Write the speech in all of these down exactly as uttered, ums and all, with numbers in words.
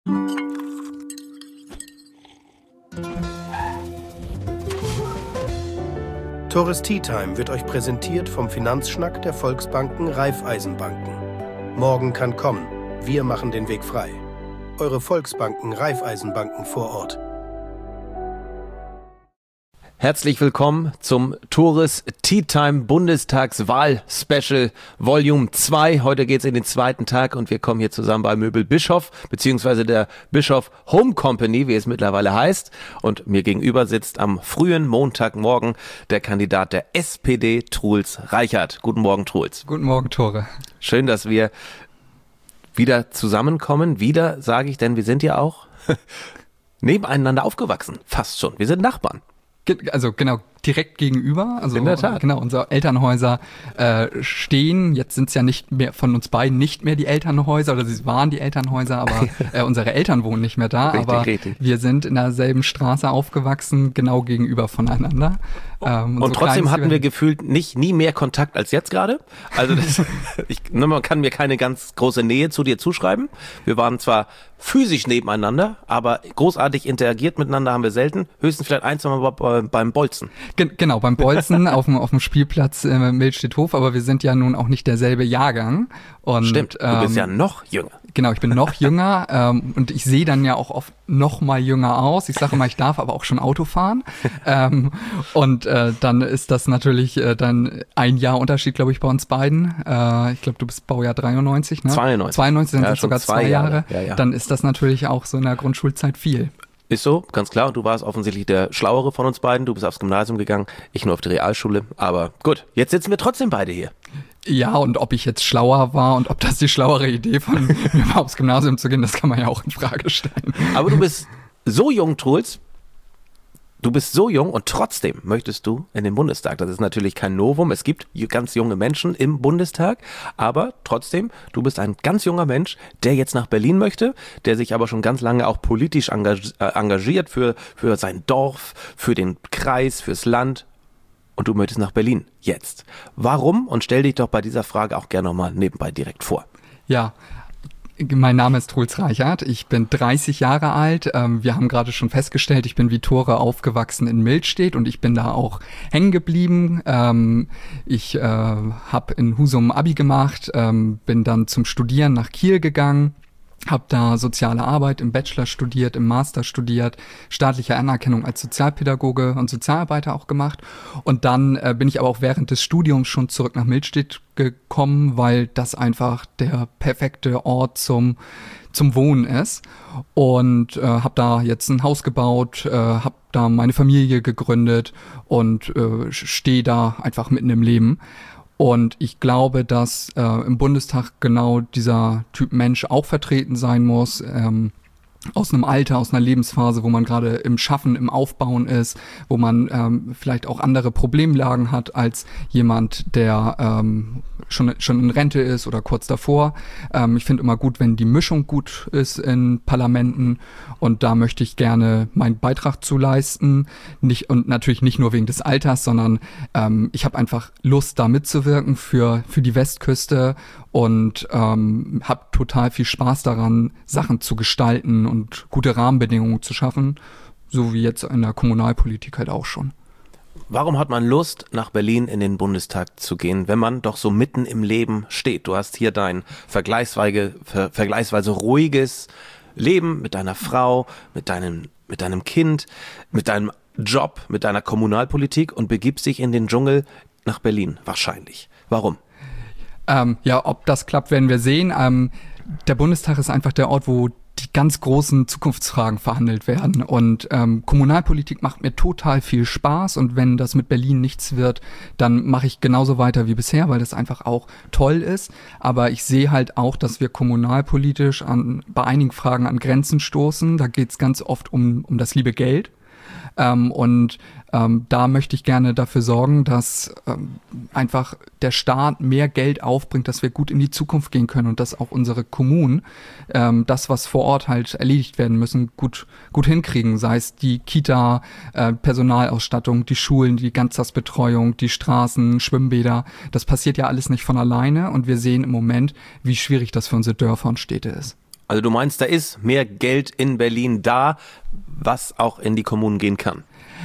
Tores Tea Time wird euch präsentiert vom Finanzschnack der Volksbanken Raiffeisenbanken. Morgen kann kommen. Wir machen den Weg frei. Eure Volksbanken Raiffeisenbanken vor Ort. Herzlich willkommen zum Tores Tea Time Bundestagswahl Special Volume zwei. Heute geht's in den zweiten Tag und wir kommen hier zusammen bei Möbel Bischof, beziehungsweise der Bischof Home Company, wie es mittlerweile heißt. Und mir gegenüber sitzt am frühen Montagmorgen der Kandidat der S P D, Truls Reichert. Guten Morgen, Truls. Guten Morgen, Tore. Schön, dass wir wieder zusammenkommen. Wieder, sage ich, denn wir sind ja auch nebeneinander aufgewachsen. Fast schon. Wir sind Nachbarn. Also genau, direkt gegenüber. Also in der Tat. Genau, unsere Elternhäuser äh, stehen. Jetzt sind es ja nicht mehr von uns beiden nicht mehr die Elternhäuser, oder sie waren die Elternhäuser, aber äh, unsere Eltern wohnen nicht mehr da. Richtig, aber richtig. Wir sind in derselben Straße aufgewachsen, genau gegenüber voneinander. Ähm, und so trotzdem hatten wir gefühlt nicht nie mehr Kontakt als jetzt gerade. Also das, ich, man kann mir keine ganz große Nähe zu dir zuschreiben. Wir waren zwar physisch nebeneinander, aber großartig interagiert miteinander haben wir selten. Höchstens vielleicht ein, zwei Mal beim Bolzen. Gen- genau, beim Bolzen auf dem auf dem Spielplatz äh, Milchstedthof, aber wir sind ja nun auch nicht derselbe Jahrgang. Und, Stimmt, du ähm, bist ja noch jünger. Genau, ich bin noch jünger ähm, und ich sehe dann ja auch oft noch mal jünger aus. Ich sage mal, ich darf aber auch schon Auto fahren. ähm, und äh, dann ist das natürlich äh, dann ein Jahr Unterschied, glaube ich, bei uns beiden. Äh, ich glaube, du bist Baujahr dreiundneunzig, ne? zweiundneunzig. zweiundneunzig, dann ja, sind es sogar zwei Jahre. Jahre. Ja, ja. Dann ist das natürlich auch so in der Grundschulzeit viel. Ist so, ganz klar. Und du warst offensichtlich der Schlauere von uns beiden. Du bist aufs Gymnasium gegangen, ich nur auf die Realschule. Aber gut, jetzt sitzen wir trotzdem beide hier. Ja, und ob ich jetzt schlauer war und ob das die schlauere Idee von mir war, aufs Gymnasium zu gehen, das kann man ja auch in Frage stellen. Aber du bist so jung, Truls. Du bist so jung und trotzdem möchtest du in den Bundestag. Das ist natürlich kein Novum. Es gibt ganz junge Menschen im Bundestag, aber trotzdem, du bist ein ganz junger Mensch, der jetzt nach Berlin möchte, der sich aber schon ganz lange auch politisch engagiert für, für sein Dorf, für den Kreis, fürs Land. Und du möchtest nach Berlin jetzt. Warum? Und stell dich doch bei dieser Frage auch gerne nochmal nebenbei direkt vor. Ja, mein Name ist Truls Reichert, ich bin dreißig Jahre alt, ähm, wir haben gerade schon festgestellt, ich bin wie Tore aufgewachsen in Milchstedt und ich bin da auch hängen geblieben. Ähm, ich äh, habe in Husum Abi gemacht, ähm, bin dann zum Studieren nach Kiel gegangen. Habe da soziale Arbeit im Bachelor studiert, im Master studiert, staatliche Anerkennung als Sozialpädagoge und Sozialarbeiter auch gemacht. Und dann äh, bin ich aber auch während des Studiums schon zurück nach Milchstedt gekommen, weil das einfach der perfekte Ort zum zum Wohnen ist. Und äh, habe da jetzt ein Haus gebaut, äh, habe da meine Familie gegründet und äh, stehe da einfach mitten im Leben. Und ich glaube, dass äh, im Bundestag genau dieser Typ Mensch auch vertreten sein muss, ähm, aus einem Alter, aus einer Lebensphase, wo man gerade im Schaffen, im Aufbauen ist, wo man ähm, vielleicht auch andere Problemlagen hat als jemand, der ähm, schon schon in Rente ist oder kurz davor. Ähm, ich finde immer gut, wenn die Mischung gut ist in Parlamenten, und da möchte ich gerne meinen Beitrag zu leisten. Nicht, und natürlich nicht nur wegen des Alters, sondern ähm, ich habe einfach Lust, da mitzuwirken für für die Westküste und ähm, habe total viel Spaß daran, Sachen zu gestalten und gute Rahmenbedingungen zu schaffen, so wie jetzt in der Kommunalpolitik halt auch schon. Warum hat man Lust, nach Berlin in den Bundestag zu gehen, wenn man doch so mitten im Leben steht? Du hast hier dein vergleichsweise, ver, vergleichsweise ruhiges Leben mit deiner Frau, mit deinem, mit deinem Kind, mit deinem Job, mit deiner Kommunalpolitik und begibst dich in den Dschungel nach Berlin, wahrscheinlich. Warum? Ähm, ja, ob das klappt, werden wir sehen. Ähm, der Bundestag ist einfach der Ort, wo die ganz großen Zukunftsfragen verhandelt werden. Und ähm, Kommunalpolitik macht mir total viel Spaß. Und wenn das mit Berlin nichts wird, dann mache ich genauso weiter wie bisher, weil das einfach auch toll ist. Aber ich sehe halt auch, dass wir kommunalpolitisch an, bei einigen Fragen an Grenzen stoßen. Da geht es ganz oft um, um das liebe Geld. Ähm, und ähm, da möchte ich gerne dafür sorgen, dass ähm, einfach der Staat mehr Geld aufbringt, dass wir gut in die Zukunft gehen können und dass auch unsere Kommunen ähm, das, was vor Ort halt erledigt werden müssen, gut gut hinkriegen. Sei es die Kita, äh, Personalausstattung, die Schulen, die Ganztagsbetreuung, die Straßen, Schwimmbäder. Das passiert ja alles nicht von alleine und wir sehen im Moment, wie schwierig das für unsere Dörfer und Städte ist. Also du meinst, da ist mehr Geld in Berlin da, was auch in die Kommunen gehen kann?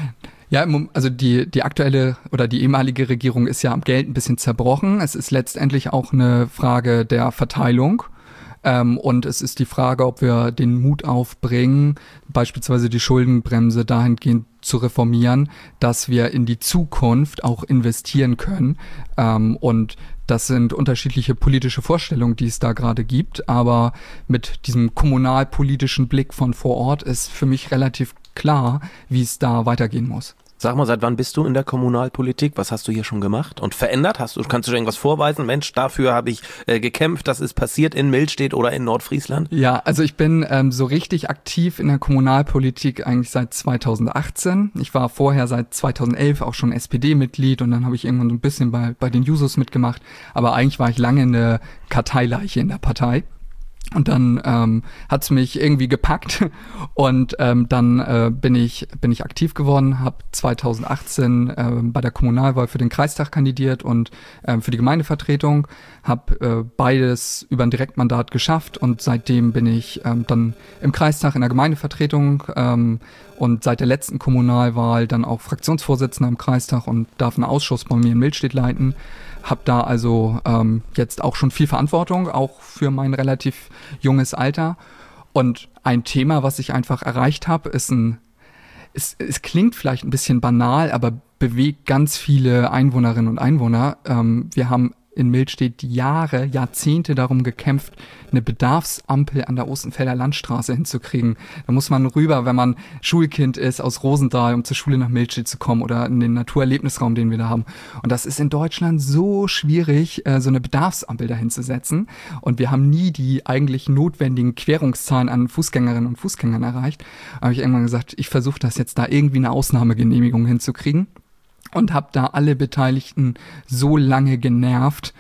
Ja, also die, die aktuelle oder die ehemalige Regierung ist ja am Geld ein bisschen zerbrochen. Es ist letztendlich auch eine Frage der Verteilung. Ähm, und es ist die Frage, ob wir den Mut aufbringen, beispielsweise die Schuldenbremse dahingehend zu reformieren, dass wir in die Zukunft auch investieren können. Ähm, und das sind unterschiedliche politische Vorstellungen, die es da gerade gibt. Aber mit diesem kommunalpolitischen Blick von vor Ort ist für mich relativ klar, wie es da weitergehen muss. Sag mal, seit wann bist du in der Kommunalpolitik? Was hast du hier schon gemacht und verändert? Hast du, kannst du dir irgendwas vorweisen? Mensch, dafür habe ich äh, gekämpft, das ist passiert in Milstedt oder in Nordfriesland? Ja, also ich bin ähm, so richtig aktiv in der Kommunalpolitik eigentlich seit zweitausendachtzehn. Ich war vorher seit zweitausendelf auch schon S P D-Mitglied und dann habe ich irgendwann so ein bisschen bei, bei den Jusos mitgemacht. Aber eigentlich war ich lange eine Karteileiche in der Partei. Und dann ähm, hat's mich irgendwie gepackt und ähm, dann äh, bin ich bin ich aktiv geworden, habe zweitausendachtzehn äh, bei der Kommunalwahl für den Kreistag kandidiert und äh, für die Gemeindevertretung, habe äh, beides über ein Direktmandat geschafft und seitdem bin ich ähm, dann im Kreistag in der Gemeindevertretung ähm, und seit der letzten Kommunalwahl dann auch Fraktionsvorsitzender im Kreistag und darf einen Ausschuss bei mir in Milstedt leiten. Hab da also ähm, jetzt auch schon viel Verantwortung, auch für mein relativ junges Alter. Und ein Thema, was ich einfach erreicht habe, ist ein, es, es klingt vielleicht ein bisschen banal, aber bewegt ganz viele Einwohnerinnen und Einwohner. Ähm, wir haben in Milstedt Jahre, Jahrzehnte darum gekämpft, eine Bedarfsampel an der Ostenfelder Landstraße hinzukriegen. Da muss man rüber, wenn man Schulkind ist aus Rosendahl, um zur Schule nach Milstedt zu kommen oder in den Naturerlebnisraum, den wir da haben. Und das ist in Deutschland so schwierig, so eine Bedarfsampel dahin zu setzen. Und wir haben nie die eigentlich notwendigen Querungszahlen an Fußgängerinnen und Fußgängern erreicht. Da habe ich irgendwann gesagt, ich versuche das jetzt da irgendwie eine Ausnahmegenehmigung hinzukriegen. Und habe da alle Beteiligten so lange genervt,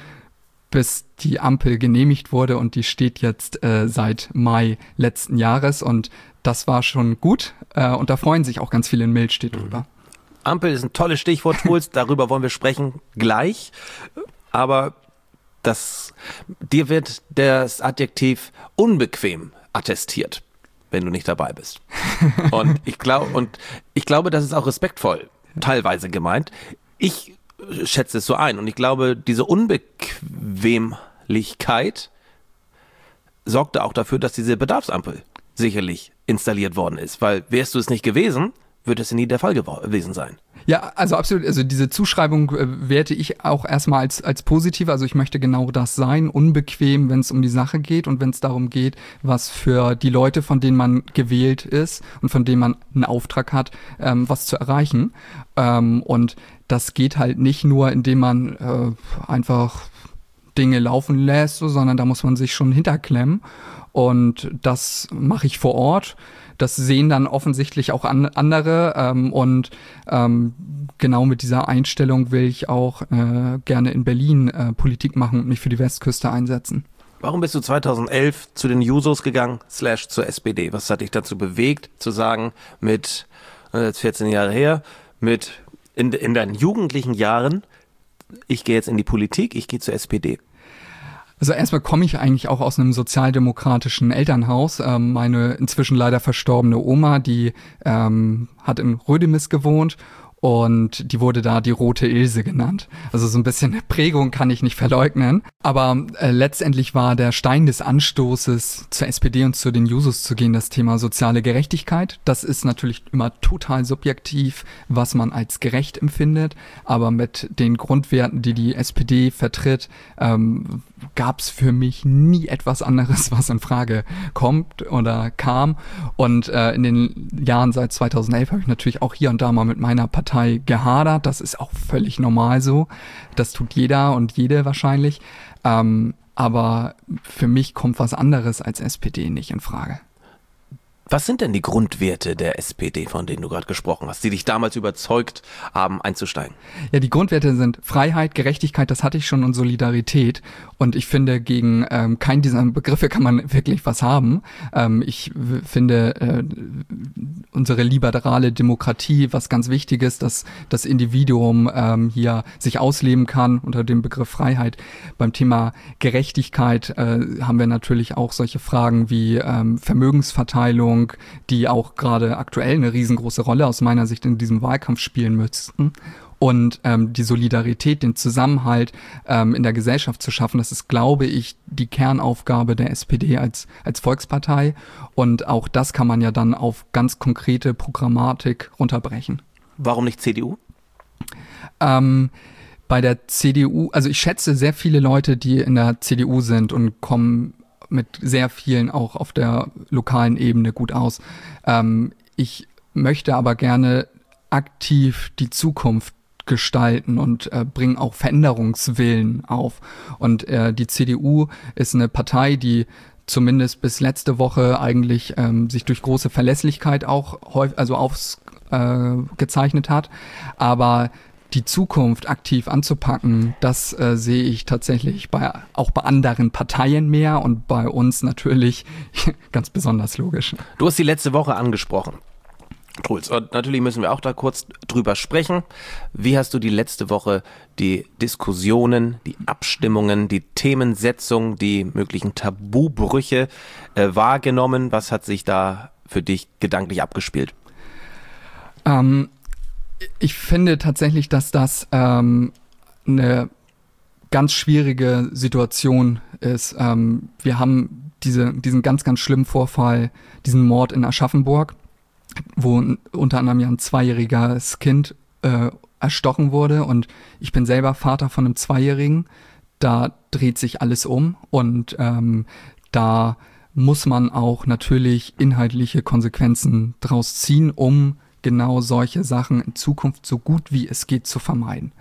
bis die Ampel genehmigt wurde und die steht jetzt äh, seit Mai letzten Jahres und das war schon gut äh, und da freuen sich auch ganz viele in Milstedt drüber. Ampel ist ein tolles Stichwort, Truls, darüber wollen wir sprechen gleich, aber das, dir wird das Adjektiv unbequem attestiert, wenn du nicht dabei bist. Und ich glaube, und ich glaube, das ist auch respektvoll teilweise gemeint. Ich schätze es so ein und ich glaube, diese Unbequemlichkeit sorgte auch dafür, dass diese Bedarfsampel sicherlich installiert worden ist, weil wärst du es nicht gewesen, würde es nie der Fall gewesen sein. Ja, also absolut, also diese Zuschreibung äh, werte ich auch erstmal als als positiv, also ich möchte genau das sein, unbequem, wenn es um die Sache geht und wenn es darum geht, was für die Leute, von denen man gewählt ist und von denen man einen Auftrag hat, ähm, was zu erreichen. Ähm, und das geht halt nicht nur, indem man äh, einfach Dinge laufen lässt, so, sondern da muss man sich schon hinterklemmen und das mache ich vor Ort. Das sehen dann offensichtlich auch an, andere ähm, und ähm, genau mit dieser Einstellung will ich auch äh, gerne in Berlin äh, Politik machen und mich für die Westküste einsetzen. Warum bist du zweitausendelf zu den Jusos gegangen, slash zur S P D? Was hat dich dazu bewegt, zu sagen, mit äh, vierzehn Jahre her, mit in, in deinen jugendlichen Jahren, ich gehe jetzt in die Politik, ich gehe zur S P D? Also erstmal komme ich eigentlich auch aus einem sozialdemokratischen Elternhaus. Ähm, meine inzwischen leider verstorbene Oma, die ähm, hat in Rödemis gewohnt und die wurde da die Rote Ilse genannt. Also so ein bisschen Prägung kann ich nicht verleugnen. Aber äh, letztendlich war der Stein des Anstoßes zur S P D und zu den Jusos zu gehen das Thema soziale Gerechtigkeit. Das ist natürlich immer total subjektiv, was man als gerecht empfindet. Aber mit den Grundwerten, die die S P D vertritt, ähm, gab es für mich nie etwas anderes, was in Frage kommt oder kam. Und äh, in den Jahren seit zweitausendelf habe ich natürlich auch hier und da mal mit meiner Partei gehadert. Das ist auch völlig normal so. Das tut jeder und jede wahrscheinlich. Ähm, aber für mich kommt was anderes als S P D nicht in Frage. Was sind denn die Grundwerte der S P D, von denen du gerade gesprochen hast, die dich damals überzeugt haben, einzusteigen? Ja, die Grundwerte sind Freiheit, Gerechtigkeit, das hatte ich schon, und Solidarität. Und ich finde, gegen ähm, keinen dieser Begriffe kann man wirklich was haben. Ähm, ich w- finde äh, unsere liberale Demokratie was ganz Wichtiges, dass das Individuum ähm, hier sich ausleben kann unter dem Begriff Freiheit. Beim Thema Gerechtigkeit äh, haben wir natürlich auch solche Fragen wie ähm, Vermögensverteilung, die auch gerade aktuell eine riesengroße Rolle aus meiner Sicht in diesem Wahlkampf spielen müssten. Und ähm, die Solidarität, den Zusammenhalt ähm, in der Gesellschaft zu schaffen, das ist, glaube ich, die Kernaufgabe der S P D als, als Volkspartei. Und auch das kann man ja dann auf ganz konkrete Programmatik runterbrechen. Warum nicht C D U? Ähm, bei der C D U, also ich schätze sehr viele Leute, die in der C D U sind und kommen mit sehr vielen auch auf der lokalen Ebene gut aus. Ähm, ich möchte aber gerne aktiv die Zukunft gestalten und äh, bringen auch Veränderungswillen auf. Und äh, die C D U ist eine Partei, die zumindest bis letzte Woche eigentlich ähm, sich durch große Verlässlichkeit auch häufig, also ausgezeichnet äh, hat. Aber die Zukunft aktiv anzupacken, das äh, sehe ich tatsächlich bei, auch bei anderen Parteien mehr und bei uns natürlich ganz besonders logisch. Du hast die letzte Woche angesprochen, Truls, und natürlich müssen wir auch da kurz drüber sprechen. Wie hast du die letzte Woche die Diskussionen, die Abstimmungen, die Themensetzung, die möglichen Tabubrüche äh, wahrgenommen? Was hat sich da für dich gedanklich abgespielt? Ähm, Ich finde tatsächlich, dass das ähm, eine ganz schwierige Situation ist. Ähm, wir haben diese, diesen ganz, ganz schlimmen Vorfall, diesen Mord in Aschaffenburg, wo n- unter anderem ja ein zweijähriges Kind äh, erstochen wurde. Und ich bin selber Vater von einem Zweijährigen. Da dreht sich alles um und ähm, da muss man auch natürlich inhaltliche Konsequenzen draus ziehen, um genau solche Sachen in Zukunft so gut wie es geht zu vermeiden.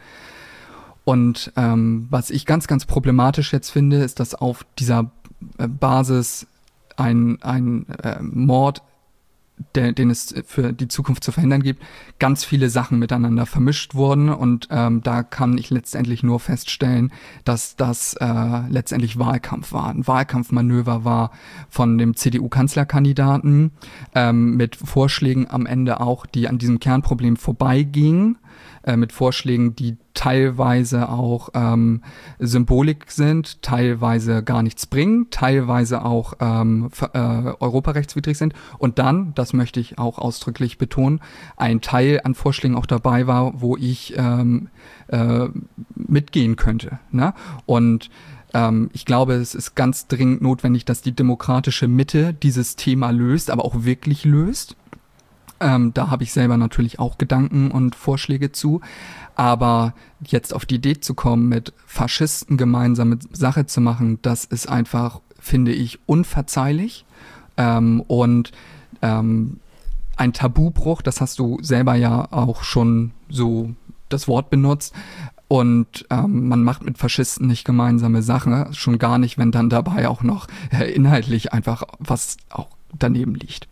Und ähm, was ich ganz, ganz problematisch jetzt finde, ist, dass auf dieser äh, Basis ein, ein äh, Mord, der, den es für die Zukunft zu verhindern gibt, ganz viele Sachen miteinander vermischt wurden. Und ähm, da kann ich letztendlich nur feststellen, dass das äh, letztendlich Wahlkampf war. Ein Wahlkampfmanöver war von dem C D U-Kanzlerkandidaten ähm, mit Vorschlägen am Ende auch, die an diesem Kernproblem vorbeigingen, äh, mit Vorschlägen, die teilweise auch ähm, Symbolik sind, teilweise gar nichts bringen, teilweise auch ähm, äh, europarechtswidrig sind. Und dann, das möchte ich auch ausdrücklich betonen, ein Teil an Vorschlägen auch dabei war, wo ich ähm, äh, mitgehen könnte. Ne? Und ähm, ich glaube, es ist ganz dringend notwendig, dass die demokratische Mitte dieses Thema löst, aber auch wirklich löst. Ähm, da habe ich selber natürlich auch Gedanken und Vorschläge zu. Aber jetzt auf die Idee zu kommen, mit Faschisten gemeinsame Sache zu machen, das ist einfach, finde ich, unverzeihlich. Ähm, und ähm, ein Tabubruch, das hast du selber ja auch schon so das Wort benutzt. Und ähm, man macht mit Faschisten nicht gemeinsame Sachen, schon gar nicht, wenn dann dabei auch noch äh, inhaltlich einfach was auch daneben liegt.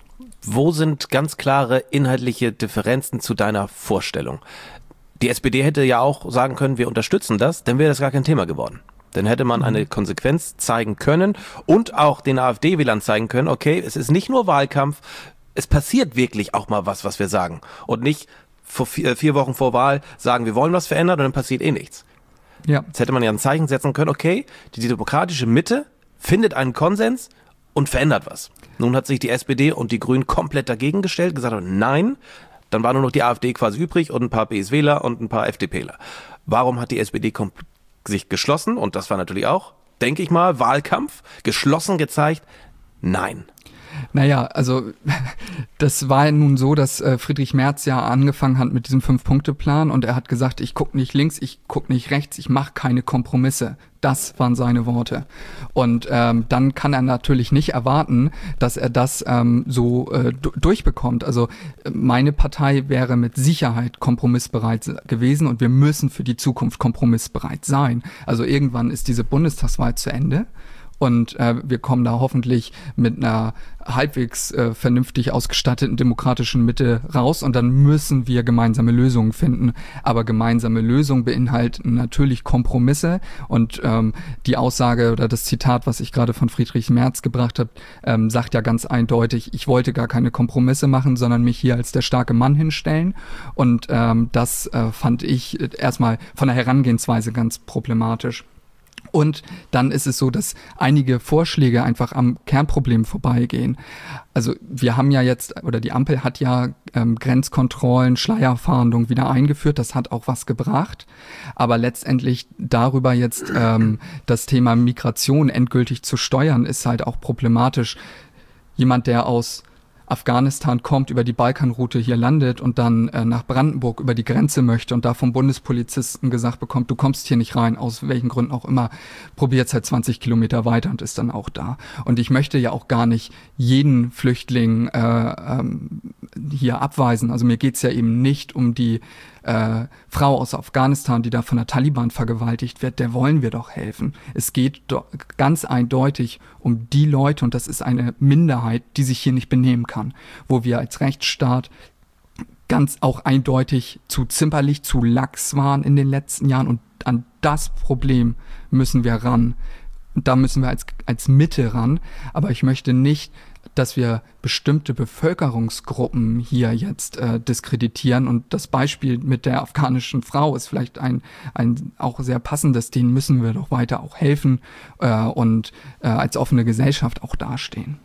Wo sind ganz klare inhaltliche Differenzen zu deiner Vorstellung? Die S P D hätte ja auch sagen können, wir unterstützen das, dann wäre das gar kein Thema geworden. Dann hätte man eine Konsequenz zeigen können und auch den AfD-Wählern zeigen können, okay, es ist nicht nur Wahlkampf, es passiert wirklich auch mal was, was wir sagen. Und nicht vor vier, vier Wochen vor Wahl sagen, wir wollen was verändern und dann passiert eh nichts. Ja. Jetzt hätte man ja ein Zeichen setzen können, okay, die demokratische Mitte findet einen Konsens und verändert was. Nun hat sich die S P D und die Grünen komplett dagegen gestellt, gesagt haben, nein, dann war nur noch die AfD quasi übrig und ein paar B S-Wähler und ein paar FDPler. Warum hat die S P D kom- sich geschlossen? Und das war natürlich auch, denke ich mal, Wahlkampf, geschlossen gezeigt, nein. Naja, also das war nun so, dass äh, Friedrich Merz ja angefangen hat mit diesem Fünf-Punkte-Plan und er hat gesagt, ich gucke nicht links, ich gucke nicht rechts, ich mache keine Kompromisse. Das waren seine Worte. Und ähm, dann kann er natürlich nicht erwarten, dass er das ähm, so äh, d- durchbekommt. Also meine Partei wäre mit Sicherheit kompromissbereit gewesen und wir müssen für die Zukunft kompromissbereit sein. Also irgendwann ist diese Bundestagswahl zu Ende. Und äh, wir kommen da hoffentlich mit einer halbwegs äh, vernünftig ausgestatteten demokratischen Mitte raus und dann müssen wir gemeinsame Lösungen finden. Aber gemeinsame Lösungen beinhalten natürlich Kompromisse und ähm, die Aussage oder das Zitat, was ich gerade von Friedrich Merz gebracht habe, ähm, sagt ja ganz eindeutig, ich wollte gar keine Kompromisse machen, sondern mich hier als der starke Mann hinstellen. Und ähm, das äh, fand ich erstmal von der Herangehensweise ganz problematisch. Und dann ist es so, dass einige Vorschläge einfach am Kernproblem vorbeigehen. Also wir haben ja jetzt, oder die Ampel hat ja ähm, Grenzkontrollen, Schleierfahndung wieder eingeführt. Das hat auch was gebracht. Aber letztendlich darüber jetzt ähm, das Thema Migration endgültig zu steuern, ist halt auch problematisch. Jemand, der aus Afghanistan kommt, über die Balkanroute hier landet und dann äh, nach Brandenburg über die Grenze möchte und da vom Bundespolizisten gesagt bekommt, du kommst hier nicht rein, aus welchen Gründen auch immer, probiert es halt zwanzig Kilometer weiter und ist dann auch da. Und ich möchte ja auch gar nicht jeden Flüchtling äh, ähm, hier abweisen. Also mir geht's ja eben nicht um die äh, Frau aus Afghanistan, die da von der Taliban vergewaltigt wird, der wollen wir doch helfen. Es geht do- ganz eindeutig um die Leute, und das ist eine Minderheit, die sich hier nicht benehmen kann, wo wir als Rechtsstaat ganz auch eindeutig zu zimperlich, zu lax waren in den letzten Jahren, und an das Problem müssen wir ran. Und da müssen wir als, als Mitte ran, aber ich möchte nicht, dass wir bestimmte Bevölkerungsgruppen hier jetzt äh, diskreditieren. Und das Beispiel mit der afghanischen Frau ist vielleicht ein, ein auch sehr passendes. Denen müssen wir doch weiter auch helfen äh, und äh, als offene Gesellschaft auch dastehen.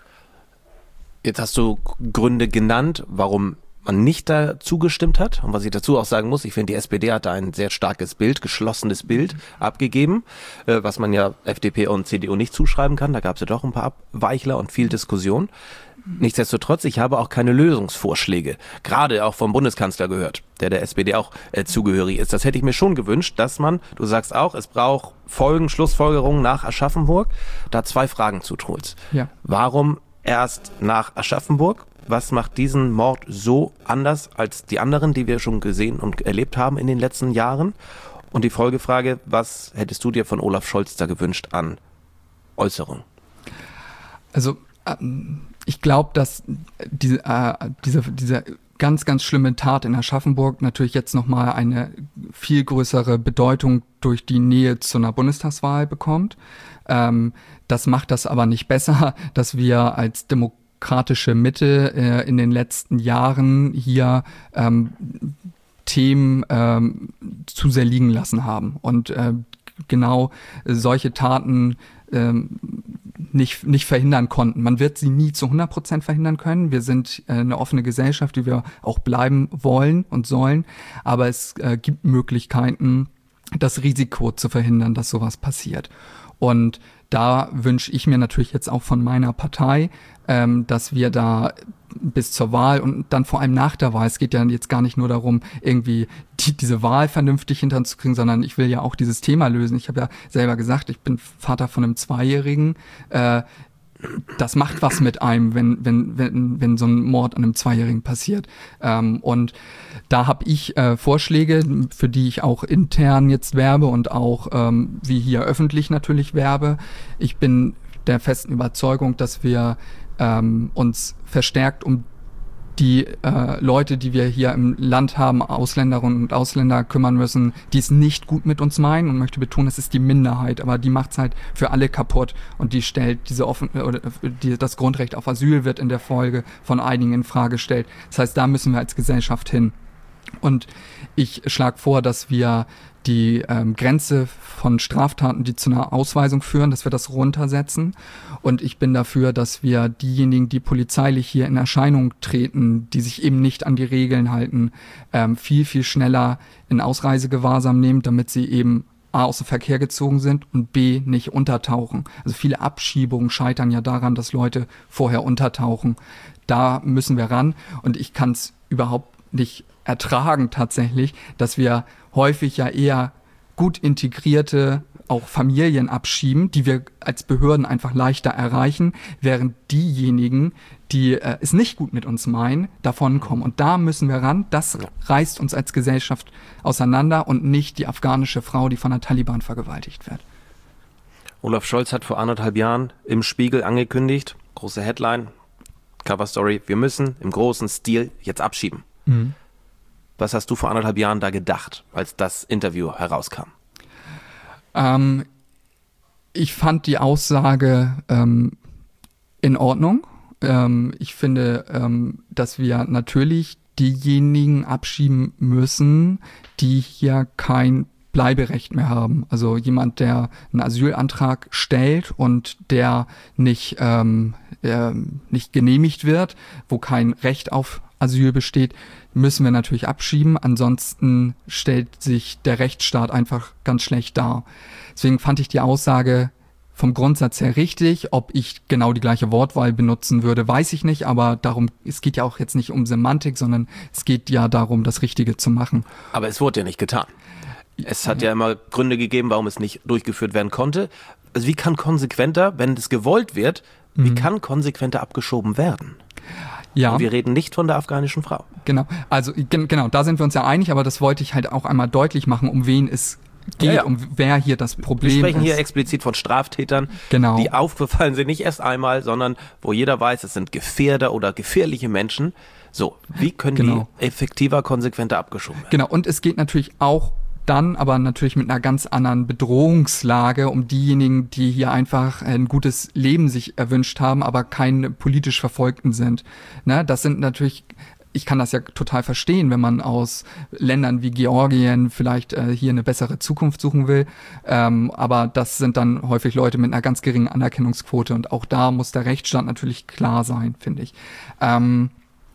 Jetzt hast du Gründe genannt, warum man nicht da zugestimmt hat. Und was ich dazu auch sagen muss, ich finde, die S P D hat da ein sehr starkes Bild, geschlossenes Bild abgegeben, äh, was man ja F D P und C D U nicht zuschreiben kann. Da gab es ja doch ein paar Abweichler und viel Diskussion. Nichtsdestotrotz, ich habe auch keine Lösungsvorschläge, gerade auch vom Bundeskanzler gehört, der der S P D auch äh, zugehörig ist. Das hätte ich mir schon gewünscht, dass man, du sagst auch, es braucht Folgen, Schlussfolgerungen nach Aschaffenburg. Da zwei Fragen zu, Truls. Ja. Warum erst nach Aschaffenburg? Was macht diesen Mord so anders als die anderen, die wir schon gesehen und erlebt haben in den letzten Jahren? Und die Folgefrage, was hättest du dir von Olaf Scholz da gewünscht an Äußerung? Also ähm, ich glaube, dass diese, äh, diese, diese ganz, ganz schlimme Tat in Aschaffenburg natürlich jetzt nochmal eine viel größere Bedeutung durch die Nähe zu einer Bundestagswahl bekommt. Ähm, das macht das aber nicht besser, dass wir als Demokratie demokratische Mitte äh, in den letzten Jahren hier ähm, Themen ähm, zu sehr liegen lassen haben und äh, genau solche Taten ähm, nicht, nicht verhindern konnten. Man wird sie nie zu hundert Prozent verhindern können. Wir sind äh, eine offene Gesellschaft, die wir auch bleiben wollen und sollen, aber es äh, gibt Möglichkeiten, das Risiko zu verhindern, dass sowas passiert. Und da wünsche ich mir natürlich jetzt auch von meiner Partei, ähm, dass wir da bis zur Wahl und dann vor allem nach der Wahl, es geht ja jetzt gar nicht nur darum, irgendwie die, diese Wahl vernünftig hinterzukriegen, sondern ich will ja auch dieses Thema lösen. Ich habe ja selber gesagt, ich bin Vater von einem Zweijährigen. Äh, das macht was mit einem, wenn wenn wenn wenn so ein Mord an einem Zweijährigen passiert. Ähm, und da habe ich äh, Vorschläge, für die ich auch intern jetzt werbe und auch ähm, wie hier öffentlich natürlich werbe. Ich bin der festen Überzeugung, dass wir ähm, uns verstärkt um die äh, Leute, die wir hier im Land haben, Ausländerinnen und Ausländer, kümmern müssen, die es nicht gut mit uns meinen, und möchte betonen, es ist die Minderheit, aber die macht es halt für alle kaputt, und die stellt diese offen oder die, das Grundrecht auf Asyl wird in der Folge von einigen in Frage gestellt. Das heißt, da müssen wir als Gesellschaft hin. Und ich schlage vor, dass wir die ähm, Grenze von Straftaten, die zu einer Ausweisung führen, dass wir das runtersetzen. Und ich bin dafür, dass wir diejenigen, die polizeilich hier in Erscheinung treten, die sich eben nicht an die Regeln halten, ähm, viel, viel schneller in Ausreisegewahrsam nehmen, damit sie eben A, aus dem Verkehr gezogen sind und B, nicht untertauchen. Also viele Abschiebungen scheitern ja daran, dass Leute vorher untertauchen. Da müssen wir ran, und ich kann es überhaupt nicht ertragen tatsächlich, dass wir häufig ja eher gut integrierte auch Familien abschieben, die wir als Behörden einfach leichter erreichen, während diejenigen, die äh, es nicht gut mit uns meinen, davonkommen. Und da müssen wir ran. Das reißt uns als Gesellschaft auseinander und nicht die afghanische Frau, die von der Taliban vergewaltigt wird. Olaf Scholz hat vor anderthalb Jahren im Spiegel angekündigt, große Headline, Cover Story, wir müssen im großen Stil jetzt abschieben. Mhm. Was hast du vor anderthalb Jahren da gedacht, als das Interview herauskam? Ähm, ich fand die Aussage ähm, in Ordnung. Ähm, ich finde, ähm, dass wir natürlich diejenigen abschieben müssen, die hier kein Bleiberecht mehr haben. Also jemand, der einen Asylantrag stellt und der nicht, ähm, äh, nicht genehmigt wird, wo kein Recht auf Asyl besteht, müssen wir natürlich abschieben. Ansonsten stellt sich der Rechtsstaat einfach ganz schlecht dar. Deswegen fand ich die Aussage vom Grundsatz her richtig. Ob ich genau die gleiche Wortwahl benutzen würde, weiß ich nicht. Aber darum, es geht ja auch jetzt nicht um Semantik, sondern es geht ja darum, das Richtige zu machen. Aber es wurde ja nicht getan. Es hat ja immer Gründe gegeben, warum es nicht durchgeführt werden konnte. Also wie kann konsequenter, wenn es gewollt wird, mhm. wie kann konsequenter abgeschoben werden? Ja. Und wir reden nicht von der afghanischen Frau. Genau, also gen- genau, da sind wir uns ja einig, aber das wollte ich halt auch einmal deutlich machen, um wen es geht, ja, ja. um wer hier das Problem ist. Wir sprechen ist. hier explizit von Straftätern, genau. die aufgefallen sind, nicht erst einmal, sondern wo jeder weiß, es sind Gefährder oder gefährliche Menschen. So, wie können genau. die effektiver, konsequenter abgeschoben werden? Genau, und es geht natürlich auch dann aber natürlich mit einer ganz anderen Bedrohungslage um diejenigen, die hier einfach ein gutes Leben sich erwünscht haben, aber keine politisch Verfolgten sind. Ne, das sind natürlich, ich kann das ja total verstehen, wenn man aus Ländern wie Georgien vielleicht äh, hier eine bessere Zukunft suchen will, ähm, aber das sind dann häufig Leute mit einer ganz geringen Anerkennungsquote und auch da muss der Rechtsstaat natürlich klar sein, finde ich. Ähm,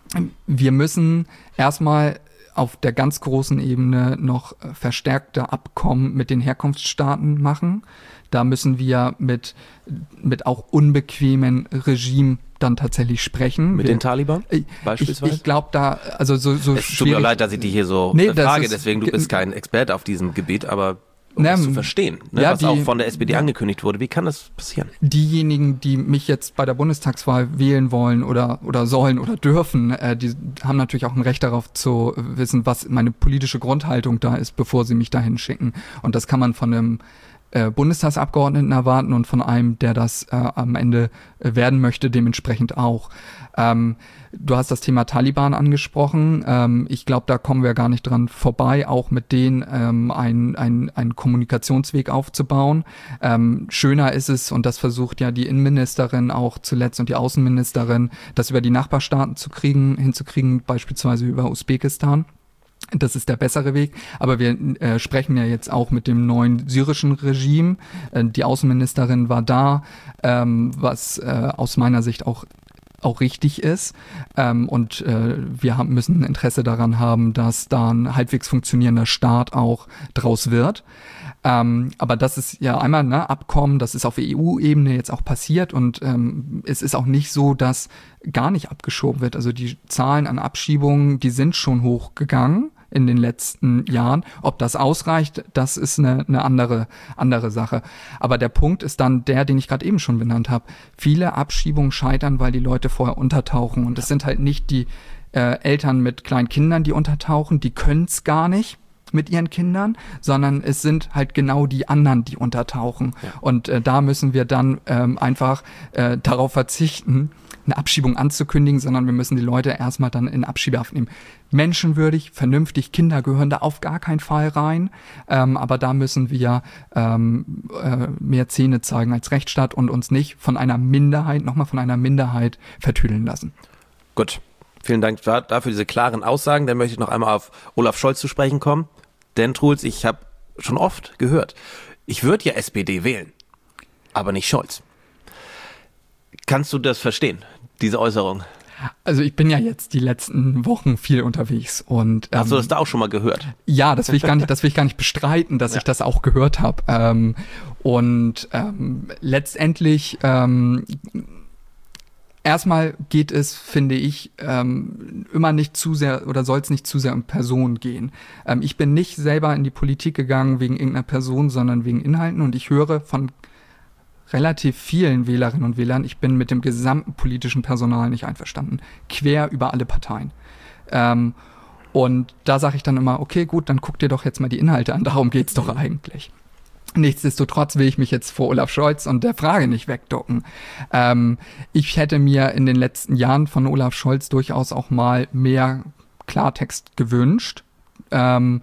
wir müssen erstmal auf der ganz großen Ebene noch verstärkte Abkommen mit den Herkunftsstaaten machen. Da müssen wir mit, mit auch unbequemen Regimen dann tatsächlich sprechen. Mit wir, den Taliban beispielsweise? Ich, ich glaube da, also so, so es tut mir leid, dass ich dich hier so nee, frage, ist, deswegen, du bist kein Experte auf diesem Gebiet, aber um ne, das zu verstehen, ne, ja, was die, auch von der S P D angekündigt wurde. Wie kann das passieren? Diejenigen, die mich jetzt bei der Bundestagswahl wählen wollen oder oder sollen oder dürfen, äh, die haben natürlich auch ein Recht darauf zu wissen, was meine politische Grundhaltung da ist, bevor sie mich dahin schicken. Und das kann man von einem äh, Bundestagsabgeordneten erwarten und von einem, der das äh, am Ende äh, werden möchte, dementsprechend auch. Ähm, du hast das Thema Taliban angesprochen. Ähm, ich glaube, da kommen wir gar nicht dran vorbei, auch mit denen ähm, einen ein Kommunikationsweg aufzubauen. Ähm, schöner ist es, und das versucht ja die Innenministerin auch zuletzt und die Außenministerin, das über die Nachbarstaaten zu kriegen, hinzukriegen, beispielsweise über Usbekistan. Das ist der bessere Weg, aber wir äh, sprechen ja jetzt auch mit dem neuen syrischen Regime. Äh, die Außenministerin war da, ähm, was äh, aus meiner Sicht auch auch richtig ist, ähm, und äh, wir haben, müssen ein Interesse daran haben, dass da ein halbwegs funktionierender Staat auch draus wird. Ähm, aber das ist ja einmal ne, Abkommen, das ist auf E U-Ebene jetzt auch passiert und ähm, es ist auch nicht so, dass gar nicht abgeschoben wird. Also die Zahlen an Abschiebungen, die sind schon hochgegangen in den letzten Jahren. Ob das ausreicht, das ist eine, eine andere, andere Sache. Aber der Punkt ist dann der, den ich gerade eben schon benannt habe. Viele Abschiebungen scheitern, weil die Leute vorher untertauchen. Und es sind halt nicht die äh, Eltern mit kleinen Kindern, die untertauchen, die können es gar nicht mit ihren Kindern, sondern es sind halt genau die anderen, die untertauchen. Ja. Und äh, da müssen wir dann ähm, einfach äh, darauf verzichten, eine Abschiebung anzukündigen, sondern wir müssen die Leute erstmal dann in Abschiebehaft nehmen. Menschenwürdig, vernünftig, Kinder gehören da auf gar keinen Fall rein, ähm, aber da müssen wir ähm, äh, mehr Zähne zeigen als Rechtsstaat und uns nicht von einer Minderheit, nochmal von einer Minderheit vertüdeln lassen. Gut, vielen Dank dafür diese klaren Aussagen. Dann möchte ich noch einmal auf Olaf Scholz zu sprechen kommen. Denn Truls, ich habe schon oft gehört, ich würde ja S P D wählen, aber nicht Scholz. Kannst du das verstehen, diese Äußerung? Also ich bin ja jetzt die letzten Wochen viel unterwegs und ähm, hast du das da auch schon mal gehört? Ja, das will ich gar nicht, das will ich gar nicht bestreiten, dass ja. ich das auch gehört habe. Ähm, und ähm, letztendlich ähm, erstmal geht es, finde ich, ähm, immer nicht zu sehr oder soll es nicht zu sehr um Personen gehen. Ähm, ich bin nicht selber in die Politik gegangen wegen irgendeiner Person, sondern wegen Inhalten und ich höre von relativ vielen Wählerinnen und Wählern, ich bin mit dem gesamten politischen Personal nicht einverstanden. Quer über alle Parteien. Ähm, und da sage ich dann immer, okay, gut, dann guck dir doch jetzt mal die Inhalte an, darum geht's doch eigentlich. Nichtsdestotrotz will ich mich jetzt vor Olaf Scholz und der Frage nicht wegducken. Ähm, ich hätte mir in den letzten Jahren von Olaf Scholz durchaus auch mal mehr Klartext gewünscht. Ähm,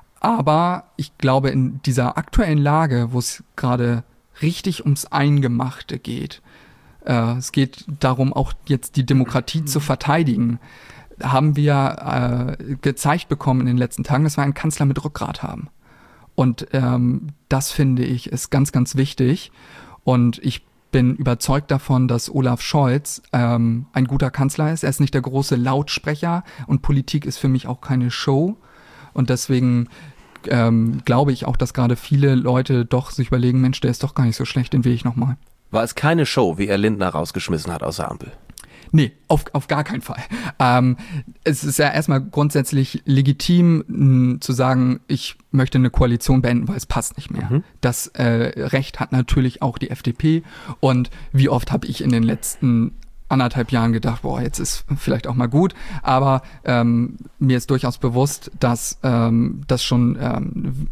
aber ich glaube, in dieser aktuellen Lage, wo es gerade richtig ums Eingemachte geht, äh, es geht darum, auch jetzt die Demokratie zu verteidigen, haben wir äh, gezeigt bekommen in den letzten Tagen, dass wir einen Kanzler mit Rückgrat haben. Und ähm, das finde ich ist ganz, ganz wichtig. Und ich bin überzeugt davon, dass Olaf Scholz ähm, ein guter Kanzler ist. Er ist nicht der große Lautsprecher und Politik ist für mich auch keine Show. Und deswegen ähm, glaube ich auch, dass gerade viele Leute doch sich überlegen, Mensch, der ist doch gar nicht so schlecht, den will ich nochmal. War es keine Show, wie er Lindner rausgeschmissen hat aus der Ampel? Nee, auf, auf gar keinen Fall. Ähm, es ist ja erstmal grundsätzlich legitim mh, zu sagen, ich möchte eine Koalition beenden, weil es passt nicht mehr. Mhm. Das äh, Recht hat natürlich auch die F D P. Und wie oft habe ich in den letzten anderthalb Jahren gedacht, boah, jetzt ist vielleicht auch mal gut. Aber ähm, mir ist durchaus bewusst, dass ähm, das schon ähm,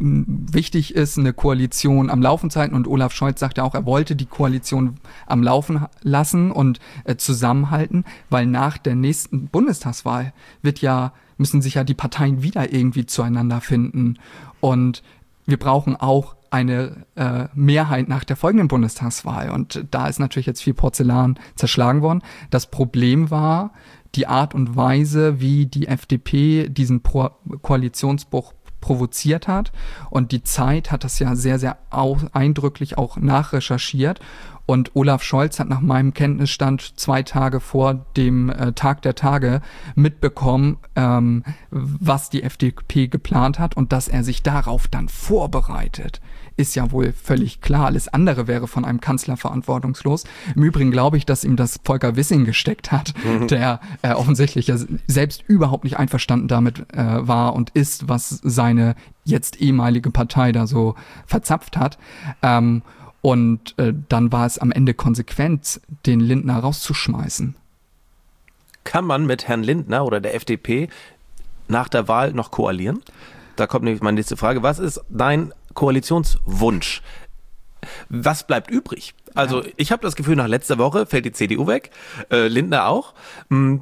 wichtig ist, eine Koalition am Laufen zu halten. Und Olaf Scholz sagte auch, er wollte die Koalition am Laufen lassen und äh, zusammenhalten, weil nach der nächsten Bundestagswahl wird ja, müssen sich ja die Parteien wieder irgendwie zueinander finden. Und wir brauchen auch eine äh, Mehrheit nach der folgenden Bundestagswahl. Und da ist natürlich jetzt viel Porzellan zerschlagen worden. Das Problem war die Art und Weise, wie die F D P diesen Pro- Koalitionsbruch provoziert hat. Und die Zeit hat das ja sehr, sehr au- eindrücklich auch nachrecherchiert. Und Olaf Scholz hat nach meinem Kenntnisstand zwei Tage vor dem äh, Tag der Tage mitbekommen, ähm, was die F D P geplant hat und dass er sich darauf dann vorbereitet. Ist ja wohl völlig klar. Alles andere wäre von einem Kanzler verantwortungslos. Im Übrigen glaube ich, dass ihm das Volker Wissing gesteckt hat, mhm. der äh, offensichtlich ja selbst überhaupt nicht einverstanden damit äh, war und ist, was seine jetzt ehemalige Partei da so verzapft hat. Ähm, und äh, dann war es am Ende konsequent, den Lindner rauszuschmeißen. Kann man mit Herrn Lindner oder der F D P nach der Wahl noch koalieren? Da kommt nämlich meine nächste Frage. Was ist dein Koalitionswunsch? Was bleibt übrig? Also ja. Ich habe das Gefühl, nach letzter Woche fällt die C D U weg, äh, Lindner auch. Und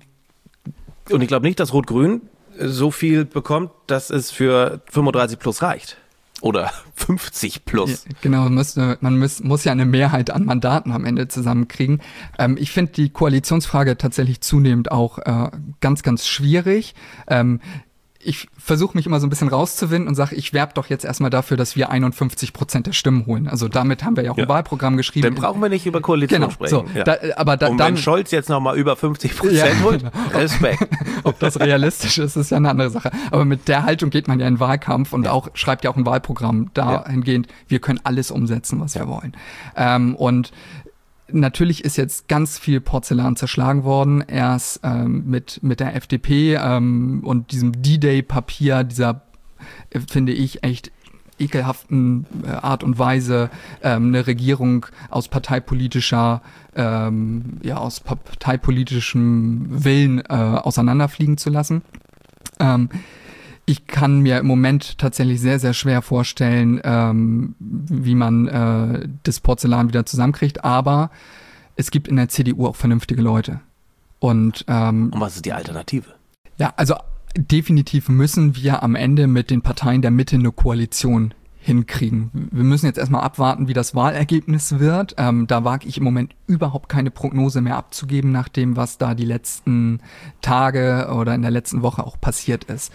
ich glaube nicht, dass Rot-Grün so viel bekommt, dass es für fünfunddreißig plus reicht. Oder fünfzig plus. Ja, genau, müsste, man muss, muss ja eine Mehrheit an Mandaten am Ende zusammenkriegen. Ähm, ich finde die Koalitionsfrage tatsächlich zunehmend auch äh, ganz, ganz schwierig. Ähm, Ich versuche mich immer so ein bisschen rauszuwinden und sage, ich werbe doch jetzt erstmal dafür, dass wir einundfünfzig Prozent der Stimmen holen. Also damit haben wir ja auch ja. ein Wahlprogramm geschrieben. Dann brauchen wir nicht über Koalition genau, sprechen. So, ja. da, aber da, und dann, wenn Scholz jetzt nochmal über fünfzig Prozent ja, holt, Respekt. Ob das realistisch ist, ist ja eine andere Sache. Aber mit der Haltung geht man ja in den Wahlkampf und ja. auch schreibt ja auch ein Wahlprogramm dahingehend, ja. wir können alles umsetzen, was ja. wir wollen. Ähm, und natürlich ist jetzt ganz viel Porzellan zerschlagen worden, erst ähm, mit mit der F D P ähm, und diesem D-Day-Papier, dieser, äh, finde ich, echt ekelhaften äh, Art und Weise, ähm, eine Regierung aus parteipolitischer, ähm, ja, aus parteipolitischem Willen äh, auseinanderfliegen zu lassen. Ähm, Ich kann mir im Moment tatsächlich sehr, sehr schwer vorstellen, ähm, wie man äh, das Porzellan wieder zusammenkriegt. Aber es gibt in der C D U auch vernünftige Leute. Und, ähm, Und was ist die Alternative? Ja, also definitiv müssen wir am Ende mit den Parteien der Mitte eine Koalition hinkriegen. Wir müssen jetzt erstmal abwarten, wie das Wahlergebnis wird. Ähm, da wage ich im Moment überhaupt keine Prognose mehr abzugeben, nach dem, was da die letzten Tage oder in der letzten Woche auch passiert ist.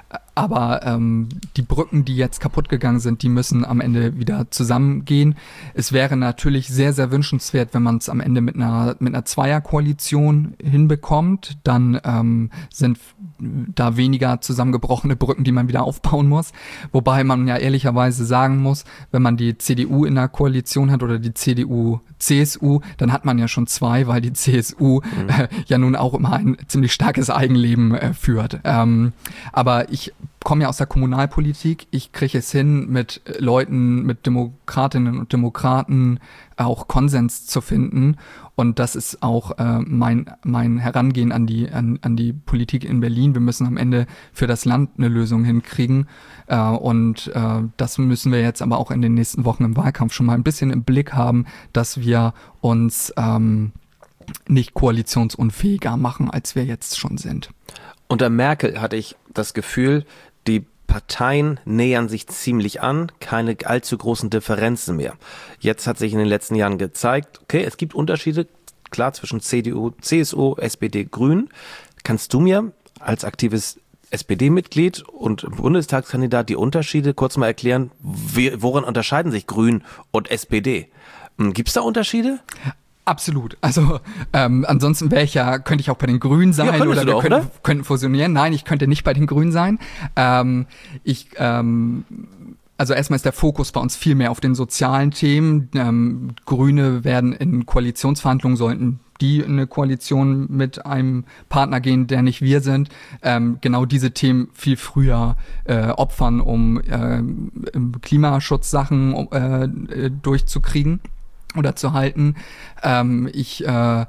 Aber ähm, die Brücken, die jetzt kaputt gegangen sind, die müssen am Ende wieder zusammengehen. Es wäre natürlich sehr, sehr wünschenswert, wenn man es am Ende mit einer mit einer Zweierkoalition hinbekommt. Dann ähm, sind da weniger zusammengebrochene Brücken, die man wieder aufbauen muss. Wobei man ja ehrlicherweise sagen muss, wenn man die C D U in einer Koalition hat oder die C D U, C S U, dann hat man ja schon zwei, weil die C S U mhm. äh, ja nun auch immer ein ziemlich starkes Eigenleben äh, führt. Ähm, aber ich komme ja aus der Kommunalpolitik. Ich kriege es hin, mit Leuten, mit Demokratinnen und Demokraten auch Konsens zu finden. Und das ist auch äh, mein mein Herangehen an die an, an die Politik in Berlin. Wir müssen am Ende für das Land eine Lösung hinkriegen. Äh, und äh, das müssen wir jetzt aber auch in den nächsten Wochen im Wahlkampf schon mal ein bisschen im Blick haben, dass wir uns ähm, nicht koalitionsunfähiger machen, als wir jetzt schon sind. Unter Merkel hatte ich das Gefühl, die Parteien nähern sich ziemlich an, keine allzu großen Differenzen mehr. Jetzt hat sich in den letzten Jahren gezeigt, okay, es gibt Unterschiede, klar, zwischen C D U, C S U, S P D, Grünen. Kannst du mir als aktives S P D-Mitglied und Bundestagskandidat die Unterschiede kurz mal erklären? Wie, woran unterscheiden sich Grün und S P D? Gibt es da Unterschiede? Absolut. Also ähm, ansonsten wäre ich ja, könnte ich auch bei den Grünen sein, ja, oder wir auch, könnten, oder? könnten fusionieren. Nein, ich könnte nicht bei den Grünen sein. Ähm, ich ähm, Also erstmal ist der Fokus bei uns viel mehr auf den sozialen Themen. Ähm, Grüne werden in Koalitionsverhandlungen, sollten die in eine Koalition mit einem Partner gehen, der nicht wir sind, ähm, genau diese Themen viel früher äh, opfern, um äh, Klimaschutzsachen äh, durchzukriegen oder zu halten. Ähm, ich äh,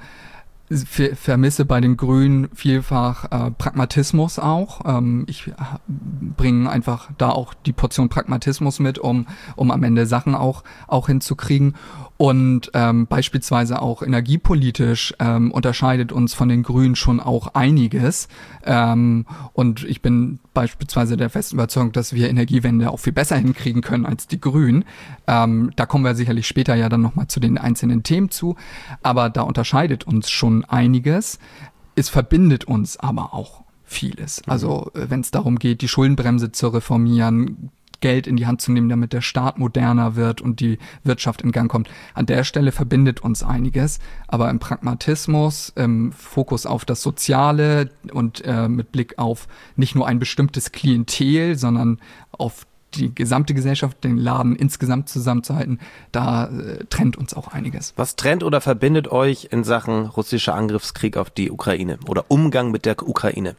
f- vermisse bei den Grünen vielfach äh, Pragmatismus auch. Ähm, ich äh, bringe einfach da auch die Portion Pragmatismus mit, um um am Ende Sachen auch auch hinzukriegen. Und ähm, beispielsweise auch energiepolitisch ähm, unterscheidet uns von den Grünen schon auch einiges. Ähm, und ich bin beispielsweise der festen Überzeugung, dass wir Energiewende auch viel besser hinkriegen können als die Grünen. Ähm, da kommen wir sicherlich später ja dann nochmal zu den einzelnen Themen zu. Aber da unterscheidet uns schon einiges. Es verbindet uns aber auch vieles. Also wenn es darum geht, die Schuldenbremse zu reformieren, Geld in die Hand zu nehmen, damit der Staat moderner wird und die Wirtschaft in Gang kommt. An der Stelle verbindet uns einiges, aber im Pragmatismus, im Fokus auf das Soziale und äh, mit Blick auf nicht nur ein bestimmtes Klientel, sondern auf die gesamte Gesellschaft, den Laden insgesamt zusammenzuhalten, da äh, trennt uns auch einiges. Was trennt oder verbindet euch in Sachen russischer Angriffskrieg auf die Ukraine oder Umgang mit der Ukraine?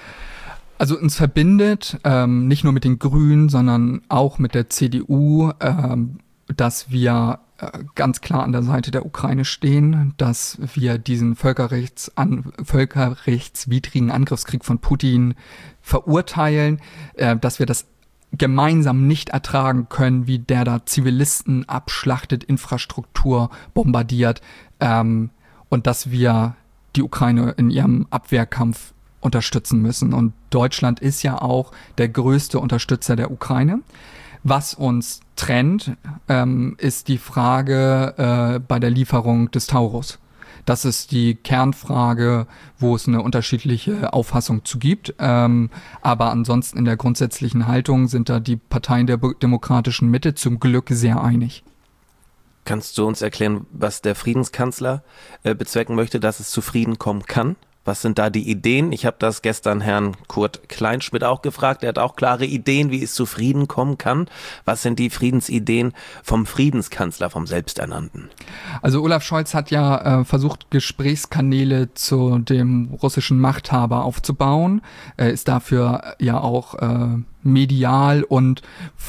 Also uns verbindet ähm, nicht nur mit den Grünen, sondern auch mit der C D U, ähm, dass wir äh, ganz klar an der Seite der Ukraine stehen, dass wir diesen Völkerrechts an, völkerrechtswidrigen Angriffskrieg von Putin verurteilen, äh, dass wir das gemeinsam nicht ertragen können, wie der da Zivilisten abschlachtet, Infrastruktur bombardiert, ähm, und dass wir die Ukraine in ihrem Abwehrkampf unterstützen müssen. Und Deutschland ist ja auch der größte Unterstützer der Ukraine. Was uns trennt, ähm, ist die Frage äh, bei der Lieferung des Taurus. Das ist die Kernfrage, wo es eine unterschiedliche Auffassung zu gibt. Ähm, aber ansonsten in der grundsätzlichen Haltung sind da die Parteien der demokratischen Mitte zum Glück sehr einig. Kannst du uns erklären, was der Friedenskanzler äh, bezwecken möchte, dass es zu Frieden kommen kann? Was sind da die Ideen? Ich habe das gestern Herrn Kurt Kleinschmidt auch gefragt. Er hat auch klare Ideen, wie es zu Frieden kommen kann. Was sind die Friedensideen vom Friedenskanzler, vom Selbsternannten? Also Olaf Scholz hat ja äh, versucht, Gesprächskanäle zu dem russischen Machthaber aufzubauen. Er ist dafür ja auch äh, medial und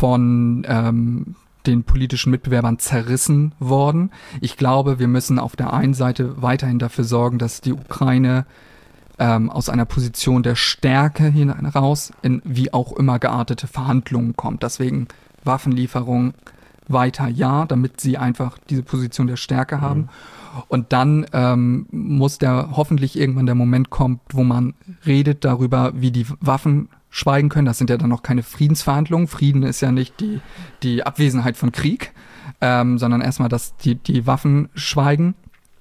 von ähm, den politischen Mitbewerbern zerrissen worden. Ich glaube, wir müssen auf der einen Seite weiterhin dafür sorgen, dass die Ukraine ähm, aus einer Position der Stärke hinaus in wie auch immer geartete Verhandlungen kommt. Deswegen Waffenlieferung weiter ja, damit sie einfach diese Position der Stärke haben. Mhm. Und dann ähm, muss der hoffentlich irgendwann der Moment kommen, wo man redet darüber, wie die Waffen schweigen können. Das sind ja dann noch keine Friedensverhandlungen. Frieden ist ja nicht die, die Abwesenheit von Krieg, ähm, sondern erstmal, dass die, die Waffen schweigen.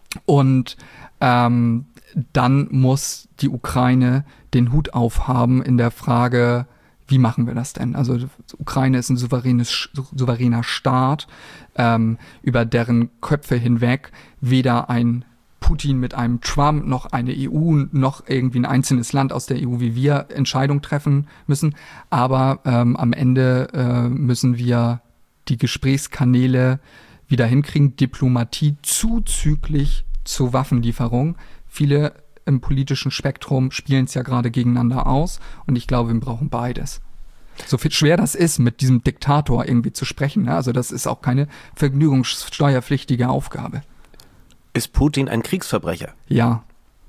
Und ähm, dann muss die Ukraine den Hut aufhaben in der Frage, wie machen wir das denn? Also die Ukraine ist ein souveränes, souveräner Staat, ähm, über deren Köpfe hinweg weder ein Putin mit einem Trump, noch eine E U, noch irgendwie ein einzelnes Land aus der E U wie wir Entscheidungen treffen müssen. Aber ähm, am Ende äh, müssen wir die Gesprächskanäle wieder hinkriegen. Diplomatie zuzüglich zur Waffenlieferung. Viele im politischen Spektrum spielen es ja gerade gegeneinander aus. Und ich glaube, wir brauchen beides. So viel schwer das ist, mit diesem Diktator irgendwie zu sprechen. Ne? Also das ist auch keine vergnügungssteuerpflichtige Aufgabe. Ist Putin ein Kriegsverbrecher? Ja.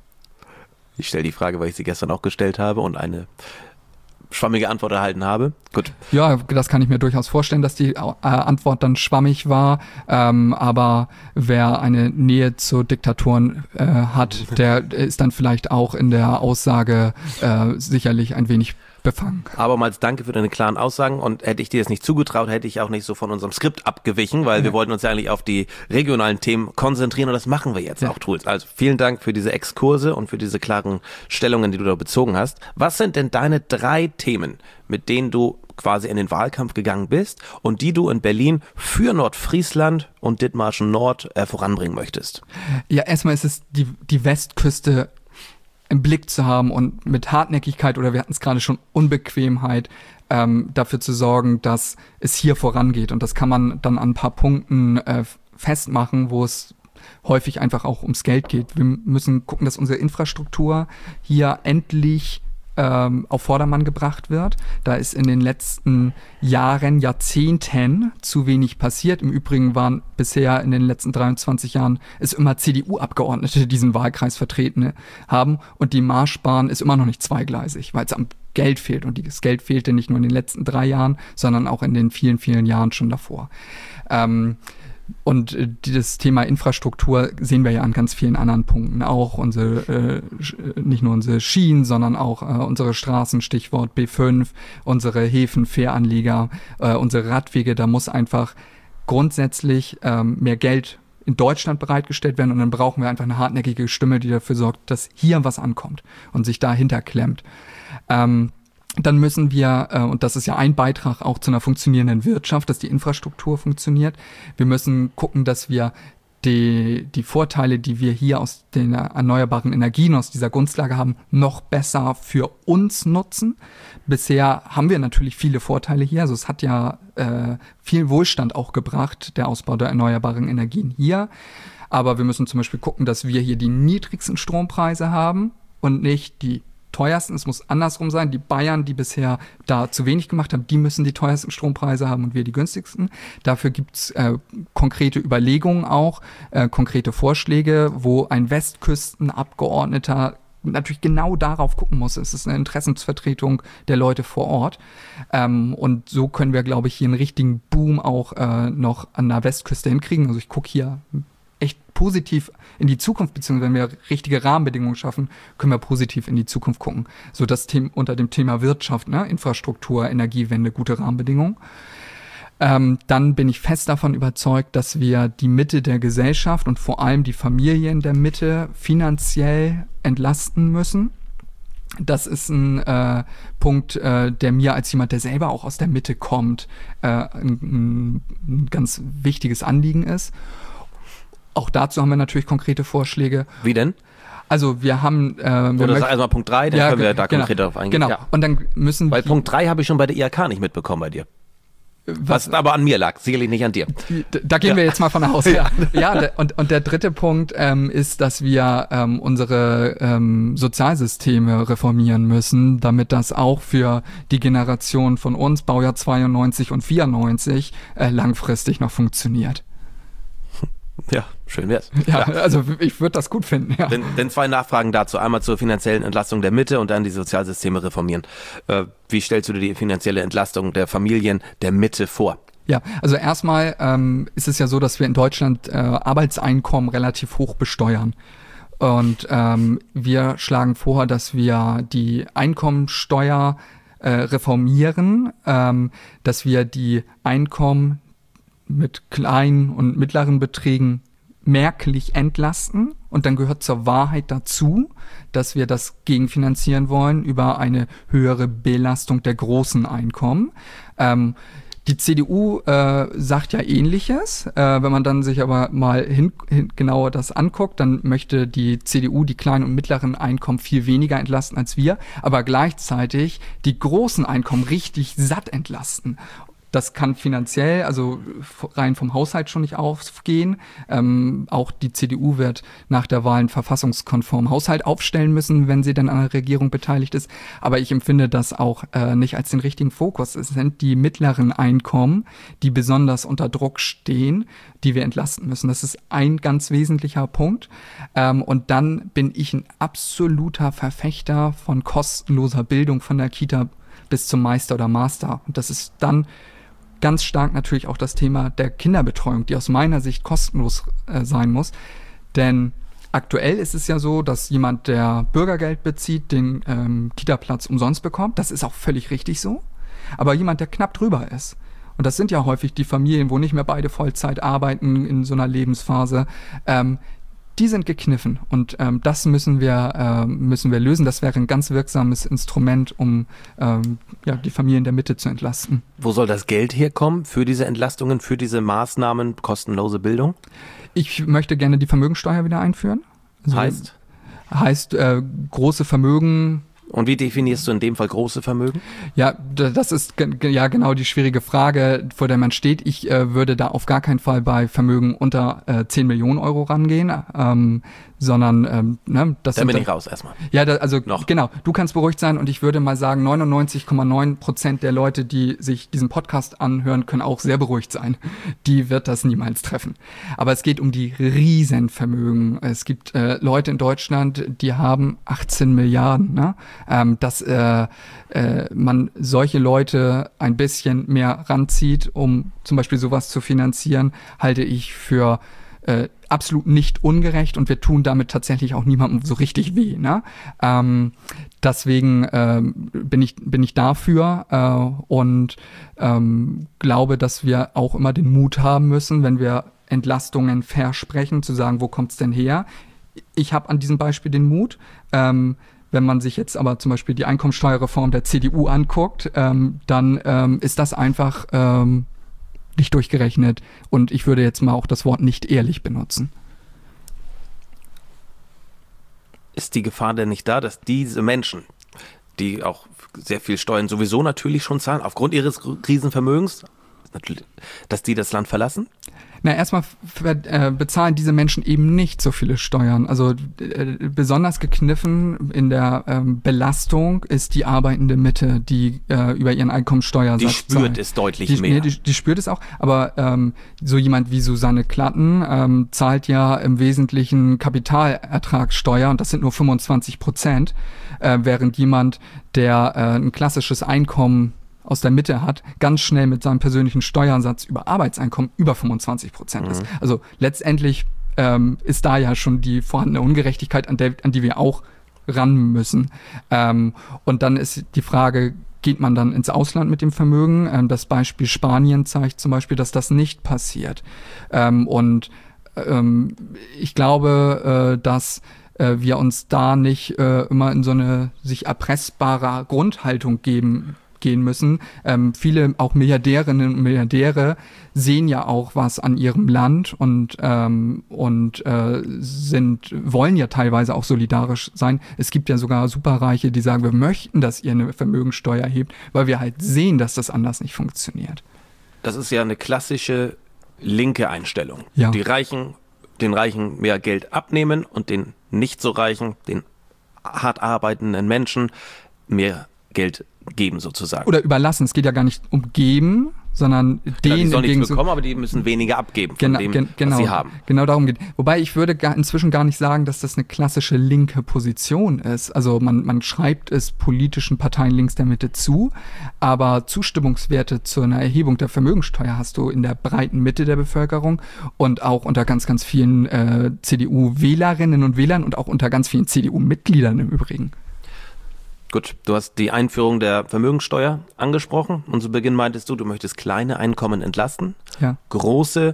Ich stelle die Frage, weil ich sie gestern auch gestellt habe und eine schwammige Antwort erhalten habe. Gut. Ja, das kann ich mir durchaus vorstellen, dass die äh, Antwort dann schwammig war. Ähm, aber wer eine Nähe zu Diktatoren äh, hat, der ist dann vielleicht auch in der Aussage äh, sicherlich ein wenig befangen. Abermals danke für deine klaren Aussagen und hätte ich dir das nicht zugetraut, hätte ich auch nicht so von unserem Skript abgewichen, weil ja. wir wollten uns ja eigentlich auf die regionalen Themen konzentrieren und das machen wir jetzt ja. auch, Truls. Also vielen Dank für diese Exkurse und für diese klaren Stellungen, die du da bezogen hast. Was sind denn deine drei Themen, mit denen du quasi in den Wahlkampf gegangen bist und die du in Berlin für Nordfriesland und Dithmarschen Nord äh, voranbringen möchtest? Ja, erstmal ist es die, die Westküste im Blick zu haben und mit Hartnäckigkeit oder wir hatten es gerade schon Unbequemheit ähm, dafür zu sorgen, dass es hier vorangeht. Und das kann man dann an ein paar Punkten äh, festmachen, wo es häufig einfach auch ums Geld geht. Wir müssen gucken, dass unsere Infrastruktur hier endlich ähm, auf Vordermann gebracht wird. Da ist in den letzten Jahren, Jahrzehnten zu wenig passiert. Im Übrigen waren bisher in den letzten dreiundzwanzig Jahren es immer C D U-Abgeordnete, die diesen Wahlkreis vertreten haben. Und die Marschbahn ist immer noch nicht zweigleisig, weil es am Geld fehlt. Und das Geld fehlte nicht nur in den letzten drei Jahren, sondern auch in den vielen, vielen Jahren schon davor. Ähm, Und äh, das Thema Infrastruktur sehen wir ja an ganz vielen anderen Punkten auch. Unsere, äh, nicht nur unsere Schienen, sondern auch äh, unsere Straßen, Stichwort B fünf, unsere Häfen, Fähranleger, äh, unsere Radwege. Da muss einfach grundsätzlich ähm, mehr Geld in Deutschland bereitgestellt werden. Und dann brauchen wir einfach eine hartnäckige Stimme, die dafür sorgt, dass hier was ankommt und sich dahinter klemmt. Ähm, Dann müssen wir, äh, und das ist ja ein Beitrag auch zu einer funktionierenden Wirtschaft, dass die Infrastruktur funktioniert. Wir müssen gucken, dass wir die, die Vorteile, die wir hier aus den erneuerbaren Energien, aus dieser Grundlage haben, noch besser für uns nutzen. Bisher haben wir natürlich viele Vorteile hier. Also es hat ja äh, viel Wohlstand auch gebracht, der Ausbau der erneuerbaren Energien hier. Aber wir müssen zum Beispiel gucken, dass wir hier die niedrigsten Strompreise haben und nicht die teuersten. Es muss andersrum sein. Die Bayern, die bisher da zu wenig gemacht haben, die müssen die teuersten Strompreise haben und wir die günstigsten. Dafür gibt's äh, konkrete Überlegungen auch, äh, konkrete Vorschläge, wo ein Westküstenabgeordneter natürlich genau darauf gucken muss. Es ist eine Interessensvertretung der Leute vor Ort. Ähm, und so können wir, glaube ich, hier einen richtigen Boom auch äh, noch an der Westküste hinkriegen. Also ich gucke hier echt positiv in die Zukunft, beziehungsweise wenn wir richtige Rahmenbedingungen schaffen, können wir positiv in die Zukunft gucken. So das Thema unter dem Thema Wirtschaft, ne? Infrastruktur, Energiewende, gute Rahmenbedingungen. Ähm, dann bin ich fest davon überzeugt, dass wir die Mitte der Gesellschaft und vor allem die Familien der Mitte finanziell entlasten müssen. Das ist ein äh, Punkt, äh, der mir als jemand, der selber auch aus der Mitte kommt, äh, ein, ein ganz wichtiges Anliegen ist. Auch dazu haben wir natürlich konkrete Vorschläge. Wie denn? Also wir haben... Äh, wir Oder sag erstmal Punkt drei, dann ja, können wir da genau, konkreter darauf eingehen. Genau, ja. Und dann müssen Weil Punkt drei habe ich schon bei der I H K nicht mitbekommen bei dir. Was, was aber an mir lag, sicherlich nicht an dir. Da gehen ja. wir jetzt mal von aus. Ja, ja der, und, und der dritte Punkt ähm, ist, dass wir ähm, unsere ähm, Sozialsysteme reformieren müssen, damit das auch für die Generation von uns, Baujahr zweiundneunzig und vierundneunzig, äh, langfristig noch funktioniert. Ja, schön wär's. Ja, ja. Also ich würde das gut finden. Ja. Denn, denn zwei Nachfragen dazu. Einmal zur finanziellen Entlastung der Mitte und dann die Sozialsysteme reformieren. Äh, wie stellst du dir die finanzielle Entlastung der Familien der Mitte vor? Ja, also erstmal ähm, ist es ja so, dass wir in Deutschland äh, Arbeitseinkommen relativ hoch besteuern. Und ähm, wir schlagen vor, dass wir die Einkommensteuer äh, reformieren, ähm, dass wir die Einkommen mit kleinen und mittleren Beträgen merklich entlasten. Und dann gehört zur Wahrheit dazu, dass wir das gegenfinanzieren wollen über eine höhere Belastung der großen Einkommen. Ähm, die C D U äh, sagt ja Ähnliches. Äh, wenn man dann sich aber mal hin, hin, genauer das anguckt, dann möchte die C D U die kleinen und mittleren Einkommen viel weniger entlasten als wir, aber gleichzeitig die großen Einkommen richtig satt entlasten. das kann finanziell, also rein vom Haushalt schon nicht aufgehen. Ähm, auch die C D U wird nach der Wahl einen verfassungskonformen Haushalt aufstellen müssen, wenn sie dann an der Regierung beteiligt ist. Aber ich empfinde das auch äh, nicht als den richtigen Fokus. Es sind die mittleren Einkommen, die besonders unter Druck stehen, die wir entlasten müssen. Das ist ein ganz wesentlicher Punkt. Ähm, und dann bin ich ein absoluter Verfechter von kostenloser Bildung von der Kita bis zum Meister oder Master. Und das ist dann ganz stark natürlich auch das Thema der Kinderbetreuung, die aus meiner Sicht kostenlos äh, sein muss. Denn aktuell ist es ja so, dass jemand, der Bürgergeld bezieht, den ähm, Kita-Platz umsonst bekommt. Das ist auch völlig richtig so. Aber jemand, der knapp drüber ist, und das sind ja häufig die Familien, wo nicht mehr beide Vollzeit arbeiten in so einer Lebensphase, ähm, die sind gekniffen. Und ähm, das müssen wir, äh, müssen wir lösen. Das wäre ein ganz wirksames Instrument, um ähm, ja, die Familien der Mitte zu entlasten. Wo soll das Geld herkommen für diese Entlastungen, für diese Maßnahmen, kostenlose Bildung? Ich möchte gerne die Vermögensteuer wieder einführen. Also, heißt? Heißt, äh, große Vermögen. Und wie definierst du in dem Fall große Vermögen? Ja, das ist ge- ja genau die schwierige Frage, vor der man steht. Ich äh, würde da auf gar keinen Fall bei Vermögen unter äh, zehn Millionen Euro rangehen, ähm, sondern ähm, ne, das da sind bin dann, ich raus erstmal. Ja, da, also Noch. Genau, du kannst beruhigt sein und ich würde mal sagen, neunundneunzig Komma neun Prozent der Leute, die sich diesen Podcast anhören, können auch sehr beruhigt sein. Die wird das niemals treffen. Aber es geht um die Riesenvermögen. Es gibt äh, Leute in Deutschland, die haben achtzehn Milliarden. Ne? Ähm, dass äh, äh, man solche Leute ein bisschen mehr ranzieht, um zum Beispiel sowas zu finanzieren, halte ich für äh, absolut nicht ungerecht und wir tun damit tatsächlich auch niemandem so richtig weh. Ne? Ähm, deswegen ähm, bin ich bin ich dafür äh, und ähm, glaube, dass wir auch immer den Mut haben müssen, wenn wir Entlastungen versprechen, zu sagen, wo kommt's denn her? Ich habe an diesem Beispiel den Mut. Ähm, Wenn man sich jetzt aber zum Beispiel die Einkommensteuerreform der C D U anguckt, ähm, dann ähm, ist das einfach ähm, nicht durchgerechnet. Und ich würde jetzt mal auch das Wort nicht ehrlich benutzen. Ist die Gefahr denn nicht da, dass diese Menschen, die auch sehr viel Steuern sowieso natürlich schon zahlen, aufgrund ihres Riesenvermögens, dass die das Land verlassen? Na, erstmal äh, bezahlen diese Menschen eben nicht so viele Steuern. Also äh, besonders gekniffen in der ähm, Belastung ist die arbeitende Mitte, die äh, über ihren Einkommensteuersatz Die spürt zahlt. es deutlich die, mehr. Nee, die, die spürt es auch, aber ähm, so jemand wie Susanne Klatten ähm, zahlt ja im Wesentlichen Kapitalertragssteuer und das sind nur fünfundzwanzig Prozent, äh, während jemand, der äh, ein klassisches Einkommen aus der Mitte hat, ganz schnell mit seinem persönlichen Steuersatz über Arbeitseinkommen über fünfundzwanzig Prozent ist. Mhm. Also letztendlich ähm, ist da ja schon die vorhandene Ungerechtigkeit, an, der, an die wir auch ran müssen. Ähm, und dann ist die Frage, geht man dann ins Ausland mit dem Vermögen? Ähm, das Beispiel Spanien zeigt zum Beispiel, dass das nicht passiert. Ähm, und ähm, ich glaube, äh, dass äh, wir uns da nicht äh, immer in so eine sich erpressbare Grundhaltung geben gehen müssen. Ähm, viele auch Milliardärinnen und Milliardäre sehen ja auch was an ihrem Land und ähm, und äh, sind wollen ja teilweise auch solidarisch sein. Es gibt ja sogar Superreiche, die sagen, wir möchten, dass ihr eine Vermögensteuer erhebt, weil wir halt sehen, dass das anders nicht funktioniert. Das ist ja eine klassische linke Einstellung. Ja. Die Reichen, den Reichen mehr Geld abnehmen und den nicht so Reichen, den hart arbeitenden Menschen mehr Geld geben sozusagen. Oder überlassen. Es geht ja gar nicht um geben, sondern Klar, denen die sollen nichts entgegen- bekommen, aber die müssen weniger abgeben von Genau, dem, gen- genau, was sie haben. genau darum geht. Wobei ich würde gar, inzwischen gar nicht sagen, dass das eine klassische linke Position ist. Also man, man schreibt es politischen Parteien links der Mitte zu, aber Zustimmungswerte zu einer Erhebung der Vermögensteuer hast du in der breiten Mitte der Bevölkerung und auch unter ganz, ganz vielen äh, C D U-Wählerinnen und Wählern und auch unter ganz vielen C D U-Mitgliedern im Übrigen. Gut, du hast die Einführung der Vermögensteuer angesprochen und zu Beginn meintest du, du möchtest kleine Einkommen entlasten, Ja, große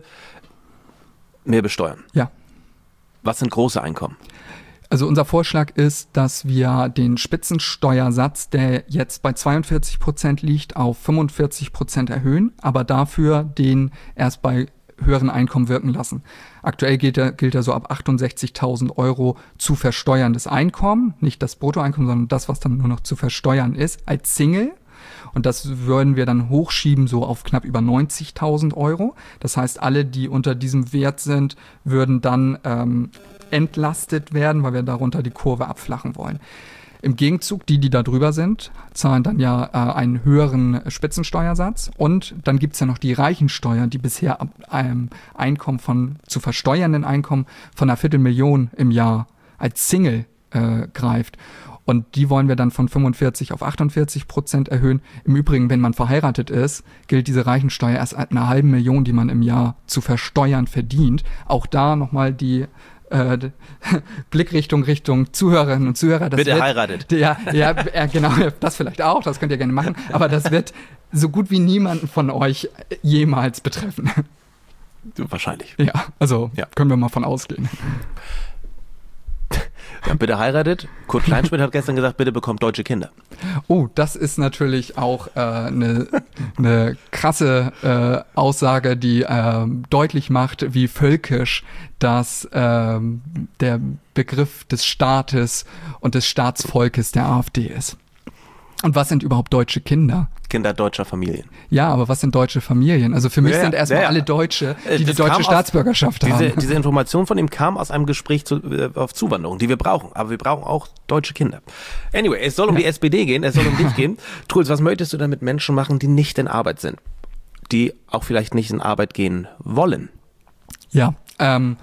mehr besteuern. ja. Was sind große Einkommen? Also unser Vorschlag ist, dass wir den Spitzensteuersatz, der jetzt bei zweiundvierzig Prozent liegt, auf fünfundvierzig Prozent erhöhen, aber dafür den erst bei höheren Einkommen wirken lassen. Aktuell gilt er, gilt er so ab achtundsechzigtausend Euro zu versteuerndes Einkommen, nicht das Bruttoeinkommen, sondern das, was dann nur noch zu versteuern ist, als Single. Und das würden wir dann hochschieben so auf knapp über neunzigtausend Euro. Das heißt, alle, die unter diesem Wert sind, würden dann ähm, entlastet werden, weil wir darunter die Kurve abflachen wollen. Im Gegenzug, die, die da drüber sind, zahlen dann ja äh, einen höheren Spitzensteuersatz. Und dann gibt's ja noch die Reichensteuer, die bisher ab einem Einkommen von, zu versteuernden Einkommen von einer Viertelmillion im Jahr als Single äh, greift. Und die wollen wir dann von fünfundvierzig auf achtundvierzig Prozent erhöhen. Im Übrigen, wenn man verheiratet ist, gilt diese Reichensteuer erst ab einer halben Million, die man im Jahr zu versteuern verdient. Auch da nochmal die Äh, Blickrichtung Richtung Zuhörerinnen und Zuhörer. Das Bitte wird, heiratet. Ja, ja, ja, genau, das vielleicht auch, das könnt ihr gerne machen, aber das wird so gut wie niemanden von euch jemals betreffen. Wahrscheinlich. Ja, also ja. Können wir mal von ausgehen. Ja, bitte heiratet. Kurt Kleinschmidt hat gestern gesagt, bitte bekommt deutsche Kinder. Oh, das ist natürlich auch eine äh, ne krasse äh, Aussage, die äh, deutlich macht, wie völkisch das äh, der Begriff des Staates und des Staatsvolkes der AfD ist. Und was sind überhaupt deutsche Kinder? Kinder deutscher Familien. Ja, aber was sind deutsche Familien? Also für mich ja, sind erstmal ja, ja. alle Deutsche, die das die deutsche Staatsbürgerschaft aus, haben. Diese, diese Information von ihm kam aus einem Gespräch zu, äh, auf Zuwanderung, die wir brauchen. Aber wir brauchen auch deutsche Kinder. Anyway, es soll um ja. die S P D gehen, es soll um dich gehen. Truls, was möchtest du denn mit Menschen machen, die nicht in Arbeit sind? Die auch vielleicht nicht in Arbeit gehen wollen? Ja. Ähm,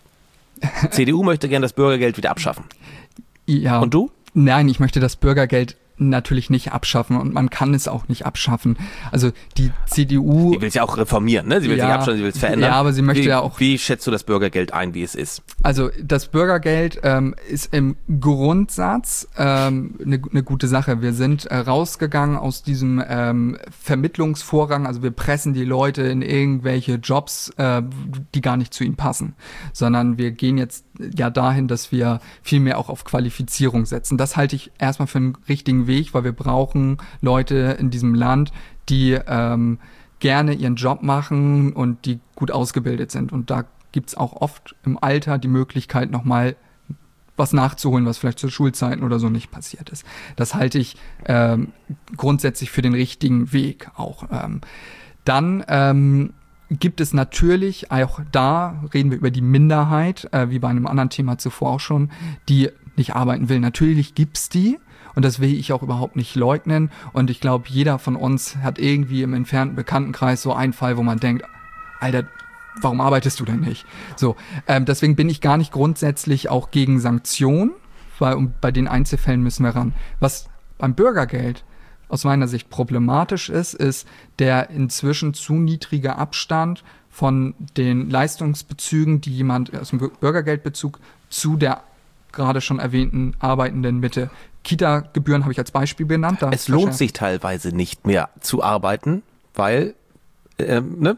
C D U möchte gerne das Bürgergeld wieder abschaffen. Ja. Und du? Nein, ich möchte das Bürgergeld natürlich nicht abschaffen und man kann es auch nicht abschaffen. Also die C D U... Sie will es ja auch reformieren, ne? Sie will es ja, nicht abschaffen, sie will es verändern. Ja, aber sie möchte wie, ja auch... Wie schätzt du das Bürgergeld ein, wie es ist? Also das Bürgergeld ähm, ist im Grundsatz eine ähm, ne, ne gute Sache. Wir sind äh, rausgegangen aus diesem ähm, Vermittlungsvorrang, also wir pressen die Leute in irgendwelche Jobs, äh, die gar nicht zu ihnen passen, sondern wir gehen jetzt ja dahin, dass wir viel mehr auch auf Qualifizierung setzen. Das halte ich erstmal für einen richtigen Weg, weil wir brauchen Leute in diesem Land, die ähm, gerne ihren Job machen und die gut ausgebildet sind. Und da gibt's auch oft im Alter die Möglichkeit, nochmal was nachzuholen, was vielleicht zu Schulzeiten oder so nicht passiert ist. Das halte ich ähm, grundsätzlich für den richtigen Weg auch. Ähm, dann ähm, gibt es natürlich, auch da reden wir über die Minderheit, äh, wie bei einem anderen Thema zuvor auch schon, die nicht arbeiten will. Natürlich gibt's die. Und das will ich auch überhaupt nicht leugnen. Und ich glaube, jeder von uns hat irgendwie im entfernten Bekanntenkreis so einen Fall, wo man denkt, Alter, warum arbeitest du denn nicht? So, ähm, deswegen bin ich gar nicht grundsätzlich auch gegen Sanktionen, weil um, bei den Einzelfällen müssen wir ran. Was beim Bürgergeld aus meiner Sicht problematisch ist, ist der inzwischen zu niedrige Abstand von den Leistungsbezügen, die jemand aus dem Bürgergeldbezug zu der gerade schon erwähnten arbeitenden Mitte. Kita-Gebühren habe ich als Beispiel benannt. Da es lohnt sich teilweise nicht mehr zu arbeiten, weil, ähm, ne,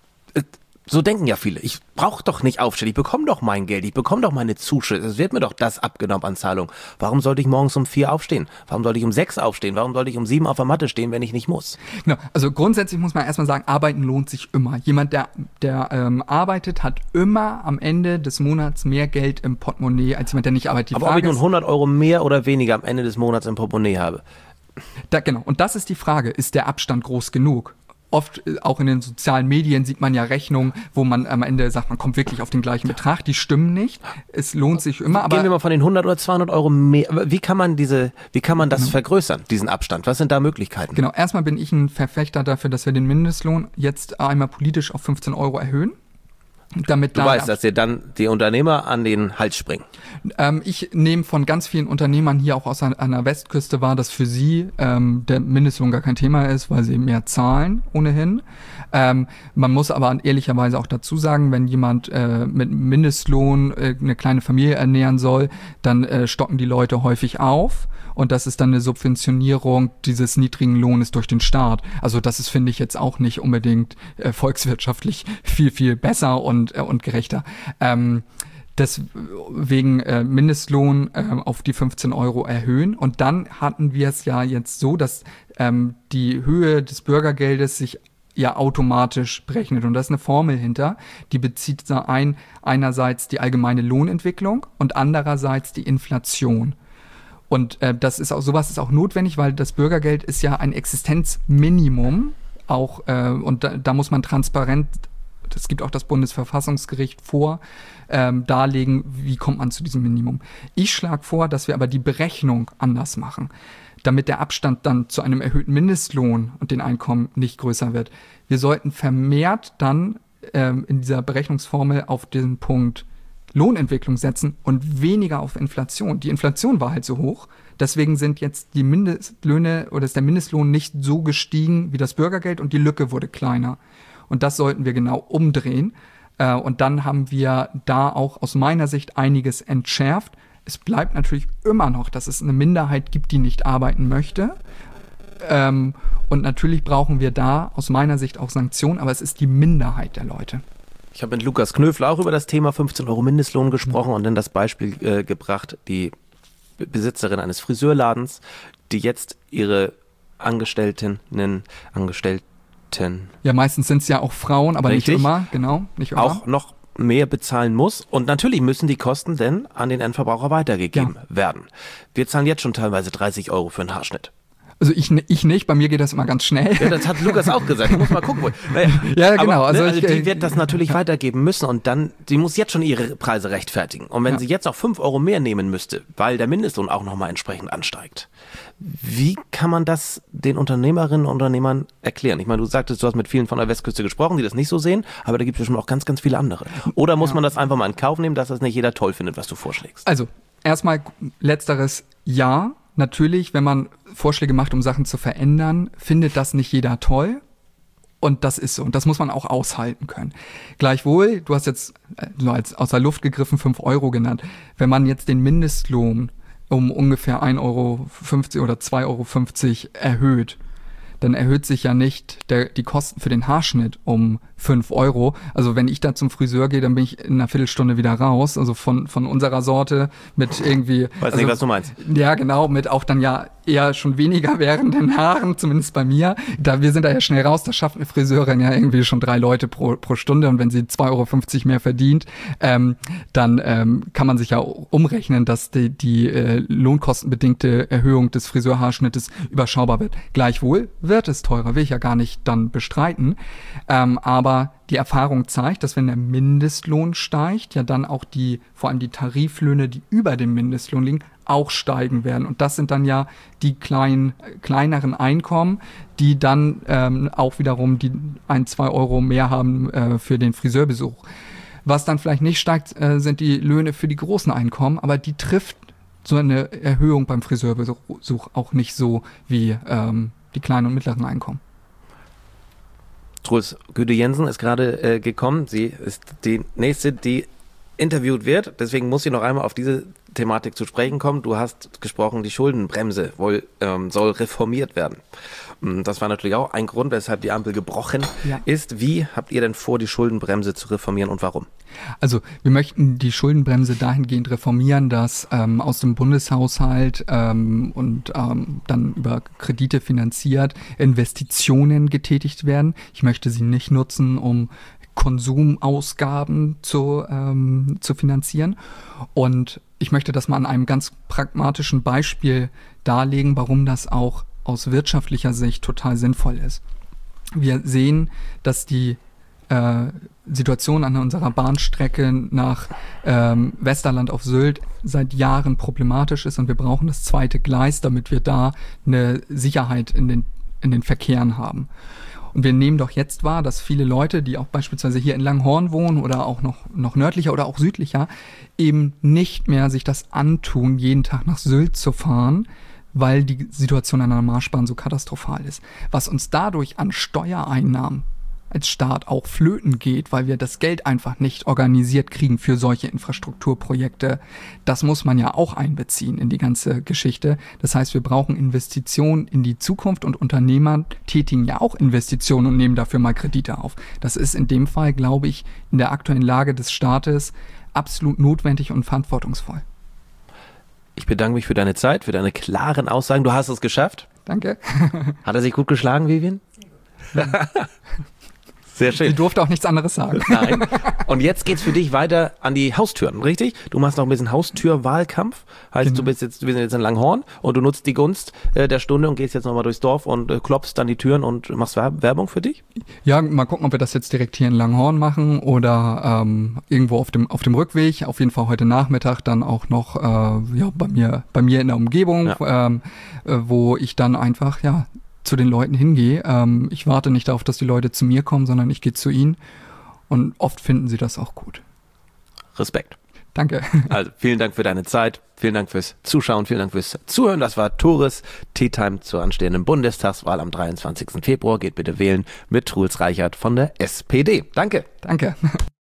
so denken ja viele. Ich brauche doch nicht aufstehen, ich bekomme doch mein Geld, ich bekomme doch meine Zuschüsse, es wird mir doch das abgenommen an Zahlung. Warum sollte ich morgens um vier aufstehen? Warum sollte ich um sechs aufstehen? Warum sollte ich um sieben auf der Matte stehen, wenn ich nicht muss? Genau, also grundsätzlich muss man erstmal sagen, arbeiten lohnt sich immer. Jemand, der, der ähm, arbeitet, hat immer am Ende des Monats mehr Geld im Portemonnaie, als jemand, der nicht arbeitet. Die Aber Frage ob ich nun ist, hundert Euro mehr oder weniger am Ende des Monats im Portemonnaie habe? Da, genau, und das ist die Frage, ist der Abstand groß genug? Oft, auch in den sozialen Medien, sieht man ja Rechnungen, wo man am Ende sagt, man kommt wirklich auf den gleichen Betrag. Die stimmen nicht. Es lohnt sich immer. Aber gehen wir mal von den hundert oder zweihundert Euro mehr. Wie kann man diese, wie kann man das genau. vergrößern, diesen Abstand? Was sind da Möglichkeiten? Genau. Erstmal bin ich ein Verfechter dafür, dass wir den Mindestlohn jetzt einmal politisch auf fünfzehn Euro erhöhen. Damit du weißt, dass dir dann die Unternehmer an den Hals springen. Ähm, ich nehme von ganz vielen Unternehmern hier auch aus an, an der Westküste wahr, dass für sie ähm, der Mindestlohn gar kein Thema ist, weil sie mehr zahlen ohnehin. Ähm, man muss aber ehrlicherweise auch dazu sagen, wenn jemand äh, mit Mindestlohn äh, eine kleine Familie ernähren soll, dann äh, stocken die Leute häufig auf. Und das ist dann eine Subventionierung dieses niedrigen Lohnes durch den Staat. Also das ist, finde ich, jetzt auch nicht unbedingt äh, volkswirtschaftlich viel, viel besser und, äh, und gerechter. Ähm, deswegen äh, Mindestlohn äh, auf die fünfzehn Euro erhöhen. Und dann hatten wir es ja jetzt so, dass ähm, die Höhe des Bürgergeldes sich ja automatisch berechnet. Und da ist eine Formel hinter, die bezieht ein, einerseits die allgemeine Lohnentwicklung und andererseits die Inflation. Und äh, das ist auch, sowas ist auch notwendig, weil das Bürgergeld ist ja ein Existenzminimum auch, äh, und da, da muss man transparent, das gibt auch das Bundesverfassungsgericht vor, ähm, darlegen, wie kommt man zu diesem Minimum. Ich schlage vor, dass wir aber die Berechnung anders machen, damit der Abstand dann zu einem erhöhten Mindestlohn und den Einkommen nicht größer wird. Wir sollten vermehrt dann ähm, in dieser Berechnungsformel auf den Punkt Lohnentwicklung setzen und weniger auf Inflation. Die Inflation war halt so hoch, deswegen sind jetzt die Mindestlöhne oder ist der Mindestlohn nicht so gestiegen wie das Bürgergeld und die Lücke wurde kleiner. Und das sollten wir genau umdrehen. Äh, und dann haben wir da auch aus meiner Sicht einiges entschärft. Es bleibt natürlich immer noch, dass es eine Minderheit gibt, die nicht arbeiten möchte. Ähm, und natürlich brauchen wir da aus meiner Sicht auch Sanktionen, aber es ist die Minderheit der Leute. Ich habe mit Lukas Knöfler auch über das Thema fünfzehn Euro Mindestlohn gesprochen mhm. und dann das Beispiel äh, gebracht, die Besitzerin eines Friseurladens, die jetzt ihre Angestellten, Angestellten... Ja, meistens sind es ja auch Frauen, aber Richtig. nicht immer, genau. Nicht immer. Auch noch mehr bezahlen muss. Und natürlich müssen die Kosten denn an den Endverbraucher weitergegeben ja. werden. Wir zahlen jetzt schon teilweise dreißig Euro für einen Haarschnitt. Also ich, ich nicht, bei mir geht das immer ganz schnell. Ja, das hat Lukas auch gesagt. Ich muss mal gucken. Naja, ja, genau. Aber, also, ne, also ich, die wird das natürlich weitergeben müssen und dann, die muss jetzt schon ihre Preise rechtfertigen. Und wenn ja. sie jetzt auch fünf Euro mehr nehmen müsste, weil der Mindestlohn auch nochmal entsprechend ansteigt, wie kann man das den Unternehmerinnen und Unternehmern erklären? Ich meine, du sagtest, du hast mit vielen von der Westküste gesprochen, die das nicht so sehen, aber da gibt es bestimmt auch ganz, ganz viele andere. Oder muss ja. man das einfach mal in Kauf nehmen, dass das nicht jeder toll findet, was du vorschlägst? Also, erstmal letzteres Ja. Natürlich, wenn man Vorschläge macht, um Sachen zu verändern, findet das nicht jeder toll. Und das ist so. Und das muss man auch aushalten können. Gleichwohl, du hast jetzt nur als aus der Luft gegriffen fünf Euro genannt. Wenn man jetzt den Mindestlohn um ungefähr ein Euro fünfzig oder zwei Euro fünfzig erhöht, dann erhöht sich ja nicht der, die Kosten für den Haarschnitt um fünf Euro. Also wenn ich da zum Friseur gehe, dann bin ich in einer Viertelstunde wieder raus. Also von, von unserer Sorte mit irgendwie... Weiß also, nicht, was du meinst. Ja, genau, mit auch dann ja eher schon weniger währenden Haaren, zumindest bei mir. Da, wir sind da ja schnell raus, da schafft eine Friseurin ja irgendwie schon drei Leute pro, pro Stunde und wenn sie zwei Euro fünfzig mehr verdient, ähm, dann ähm, kann man sich ja umrechnen, dass die, die äh, lohnkostenbedingte Erhöhung des Friseurhaarschnittes überschaubar wird. Gleichwohl wird es teurer, will ich ja gar nicht dann bestreiten, ähm, aber die Erfahrung zeigt, dass wenn der Mindestlohn steigt, ja dann auch die, vor allem die Tariflöhne, die über dem Mindestlohn liegen, auch steigen werden. Und das sind dann ja die kleinen, kleineren Einkommen, die dann ähm, auch wiederum die ein, zwei Euro mehr haben äh, für den Friseurbesuch. Was dann vielleicht nicht steigt, äh, sind die Löhne für die großen Einkommen, aber die trifft so eine Erhöhung beim Friseurbesuch auch nicht so wie ähm, die kleinen und mittleren Einkommen. Truls Güde-Jensen ist gerade äh, gekommen. Sie ist die nächste, die interviewt wird. Deswegen muss sie noch einmal auf diese Thematik zu sprechen kommen. Du hast gesprochen, die Schuldenbremse wohl, ähm, soll reformiert werden. Das war natürlich auch ein Grund, weshalb die Ampel gebrochen ja. ist. Wie habt ihr denn vor, die Schuldenbremse zu reformieren und warum? Also wir möchten die Schuldenbremse dahingehend reformieren, dass ähm, aus dem Bundeshaushalt ähm, und ähm, dann über Kredite finanziert Investitionen getätigt werden. Ich möchte sie nicht nutzen, um Konsumausgaben zu, ähm, zu finanzieren. Und ich möchte das mal an einem ganz pragmatischen Beispiel darlegen, warum das auch aus wirtschaftlicher Sicht total sinnvoll ist. Wir sehen, dass die äh, Situation an unserer Bahnstrecke nach ähm, Westerland auf Sylt seit Jahren problematisch ist und wir brauchen das zweite Gleis, damit wir da eine Sicherheit in den, in den Verkehren haben. Und wir nehmen doch jetzt wahr, dass viele Leute, die auch beispielsweise hier in Langhorn wohnen oder auch noch, noch nördlicher oder auch südlicher, eben nicht mehr sich das antun, jeden Tag nach Sylt zu fahren, weil die Situation an der Marschbahn so katastrophal ist. Was uns dadurch an Steuereinnahmen als Staat auch flöten geht, weil wir das Geld einfach nicht organisiert kriegen für solche Infrastrukturprojekte, das muss man ja auch einbeziehen in die ganze Geschichte. Das heißt, wir brauchen Investitionen in die Zukunft und Unternehmer tätigen ja auch Investitionen und nehmen dafür mal Kredite auf. Das ist in dem Fall, glaube ich, in der aktuellen Lage des Staates absolut notwendig und verantwortungsvoll. Ich bedanke mich für deine Zeit, für deine klaren Aussagen. Du hast es geschafft. Danke. Hat er sich gut geschlagen, Vivian? Sehr schön. Sie durfte auch nichts anderes sagen. Nein. Und jetzt geht's für dich weiter an die Haustüren, richtig? Du machst noch ein bisschen Haustürwahlkampf. Heißt, Genau. du bist jetzt, wir sind jetzt in Langhorn und du nutzt die Gunst äh, der Stunde und gehst jetzt nochmal durchs Dorf und äh, klopfst dann die Türen und machst Werb- Werbung für dich? Ja, mal gucken, ob wir das jetzt direkt hier in Langhorn machen oder ähm, irgendwo auf dem auf dem Rückweg. Auf jeden Fall heute Nachmittag dann auch noch äh, ja bei mir bei mir in der Umgebung, Ja. ähm, äh, wo ich dann einfach ja zu den Leuten hingehe. Ähm, ich warte nicht darauf, dass die Leute zu mir kommen, sondern ich gehe zu ihnen und oft finden sie das auch gut. Respekt. Danke. Also vielen Dank für deine Zeit, vielen Dank fürs Zuschauen, vielen Dank fürs Zuhören. Das war Tores Tea Time zur anstehenden Bundestagswahl am dreiundzwanzigsten Februar. Geht bitte wählen mit Truls Reichert von der S P D. Danke. Danke.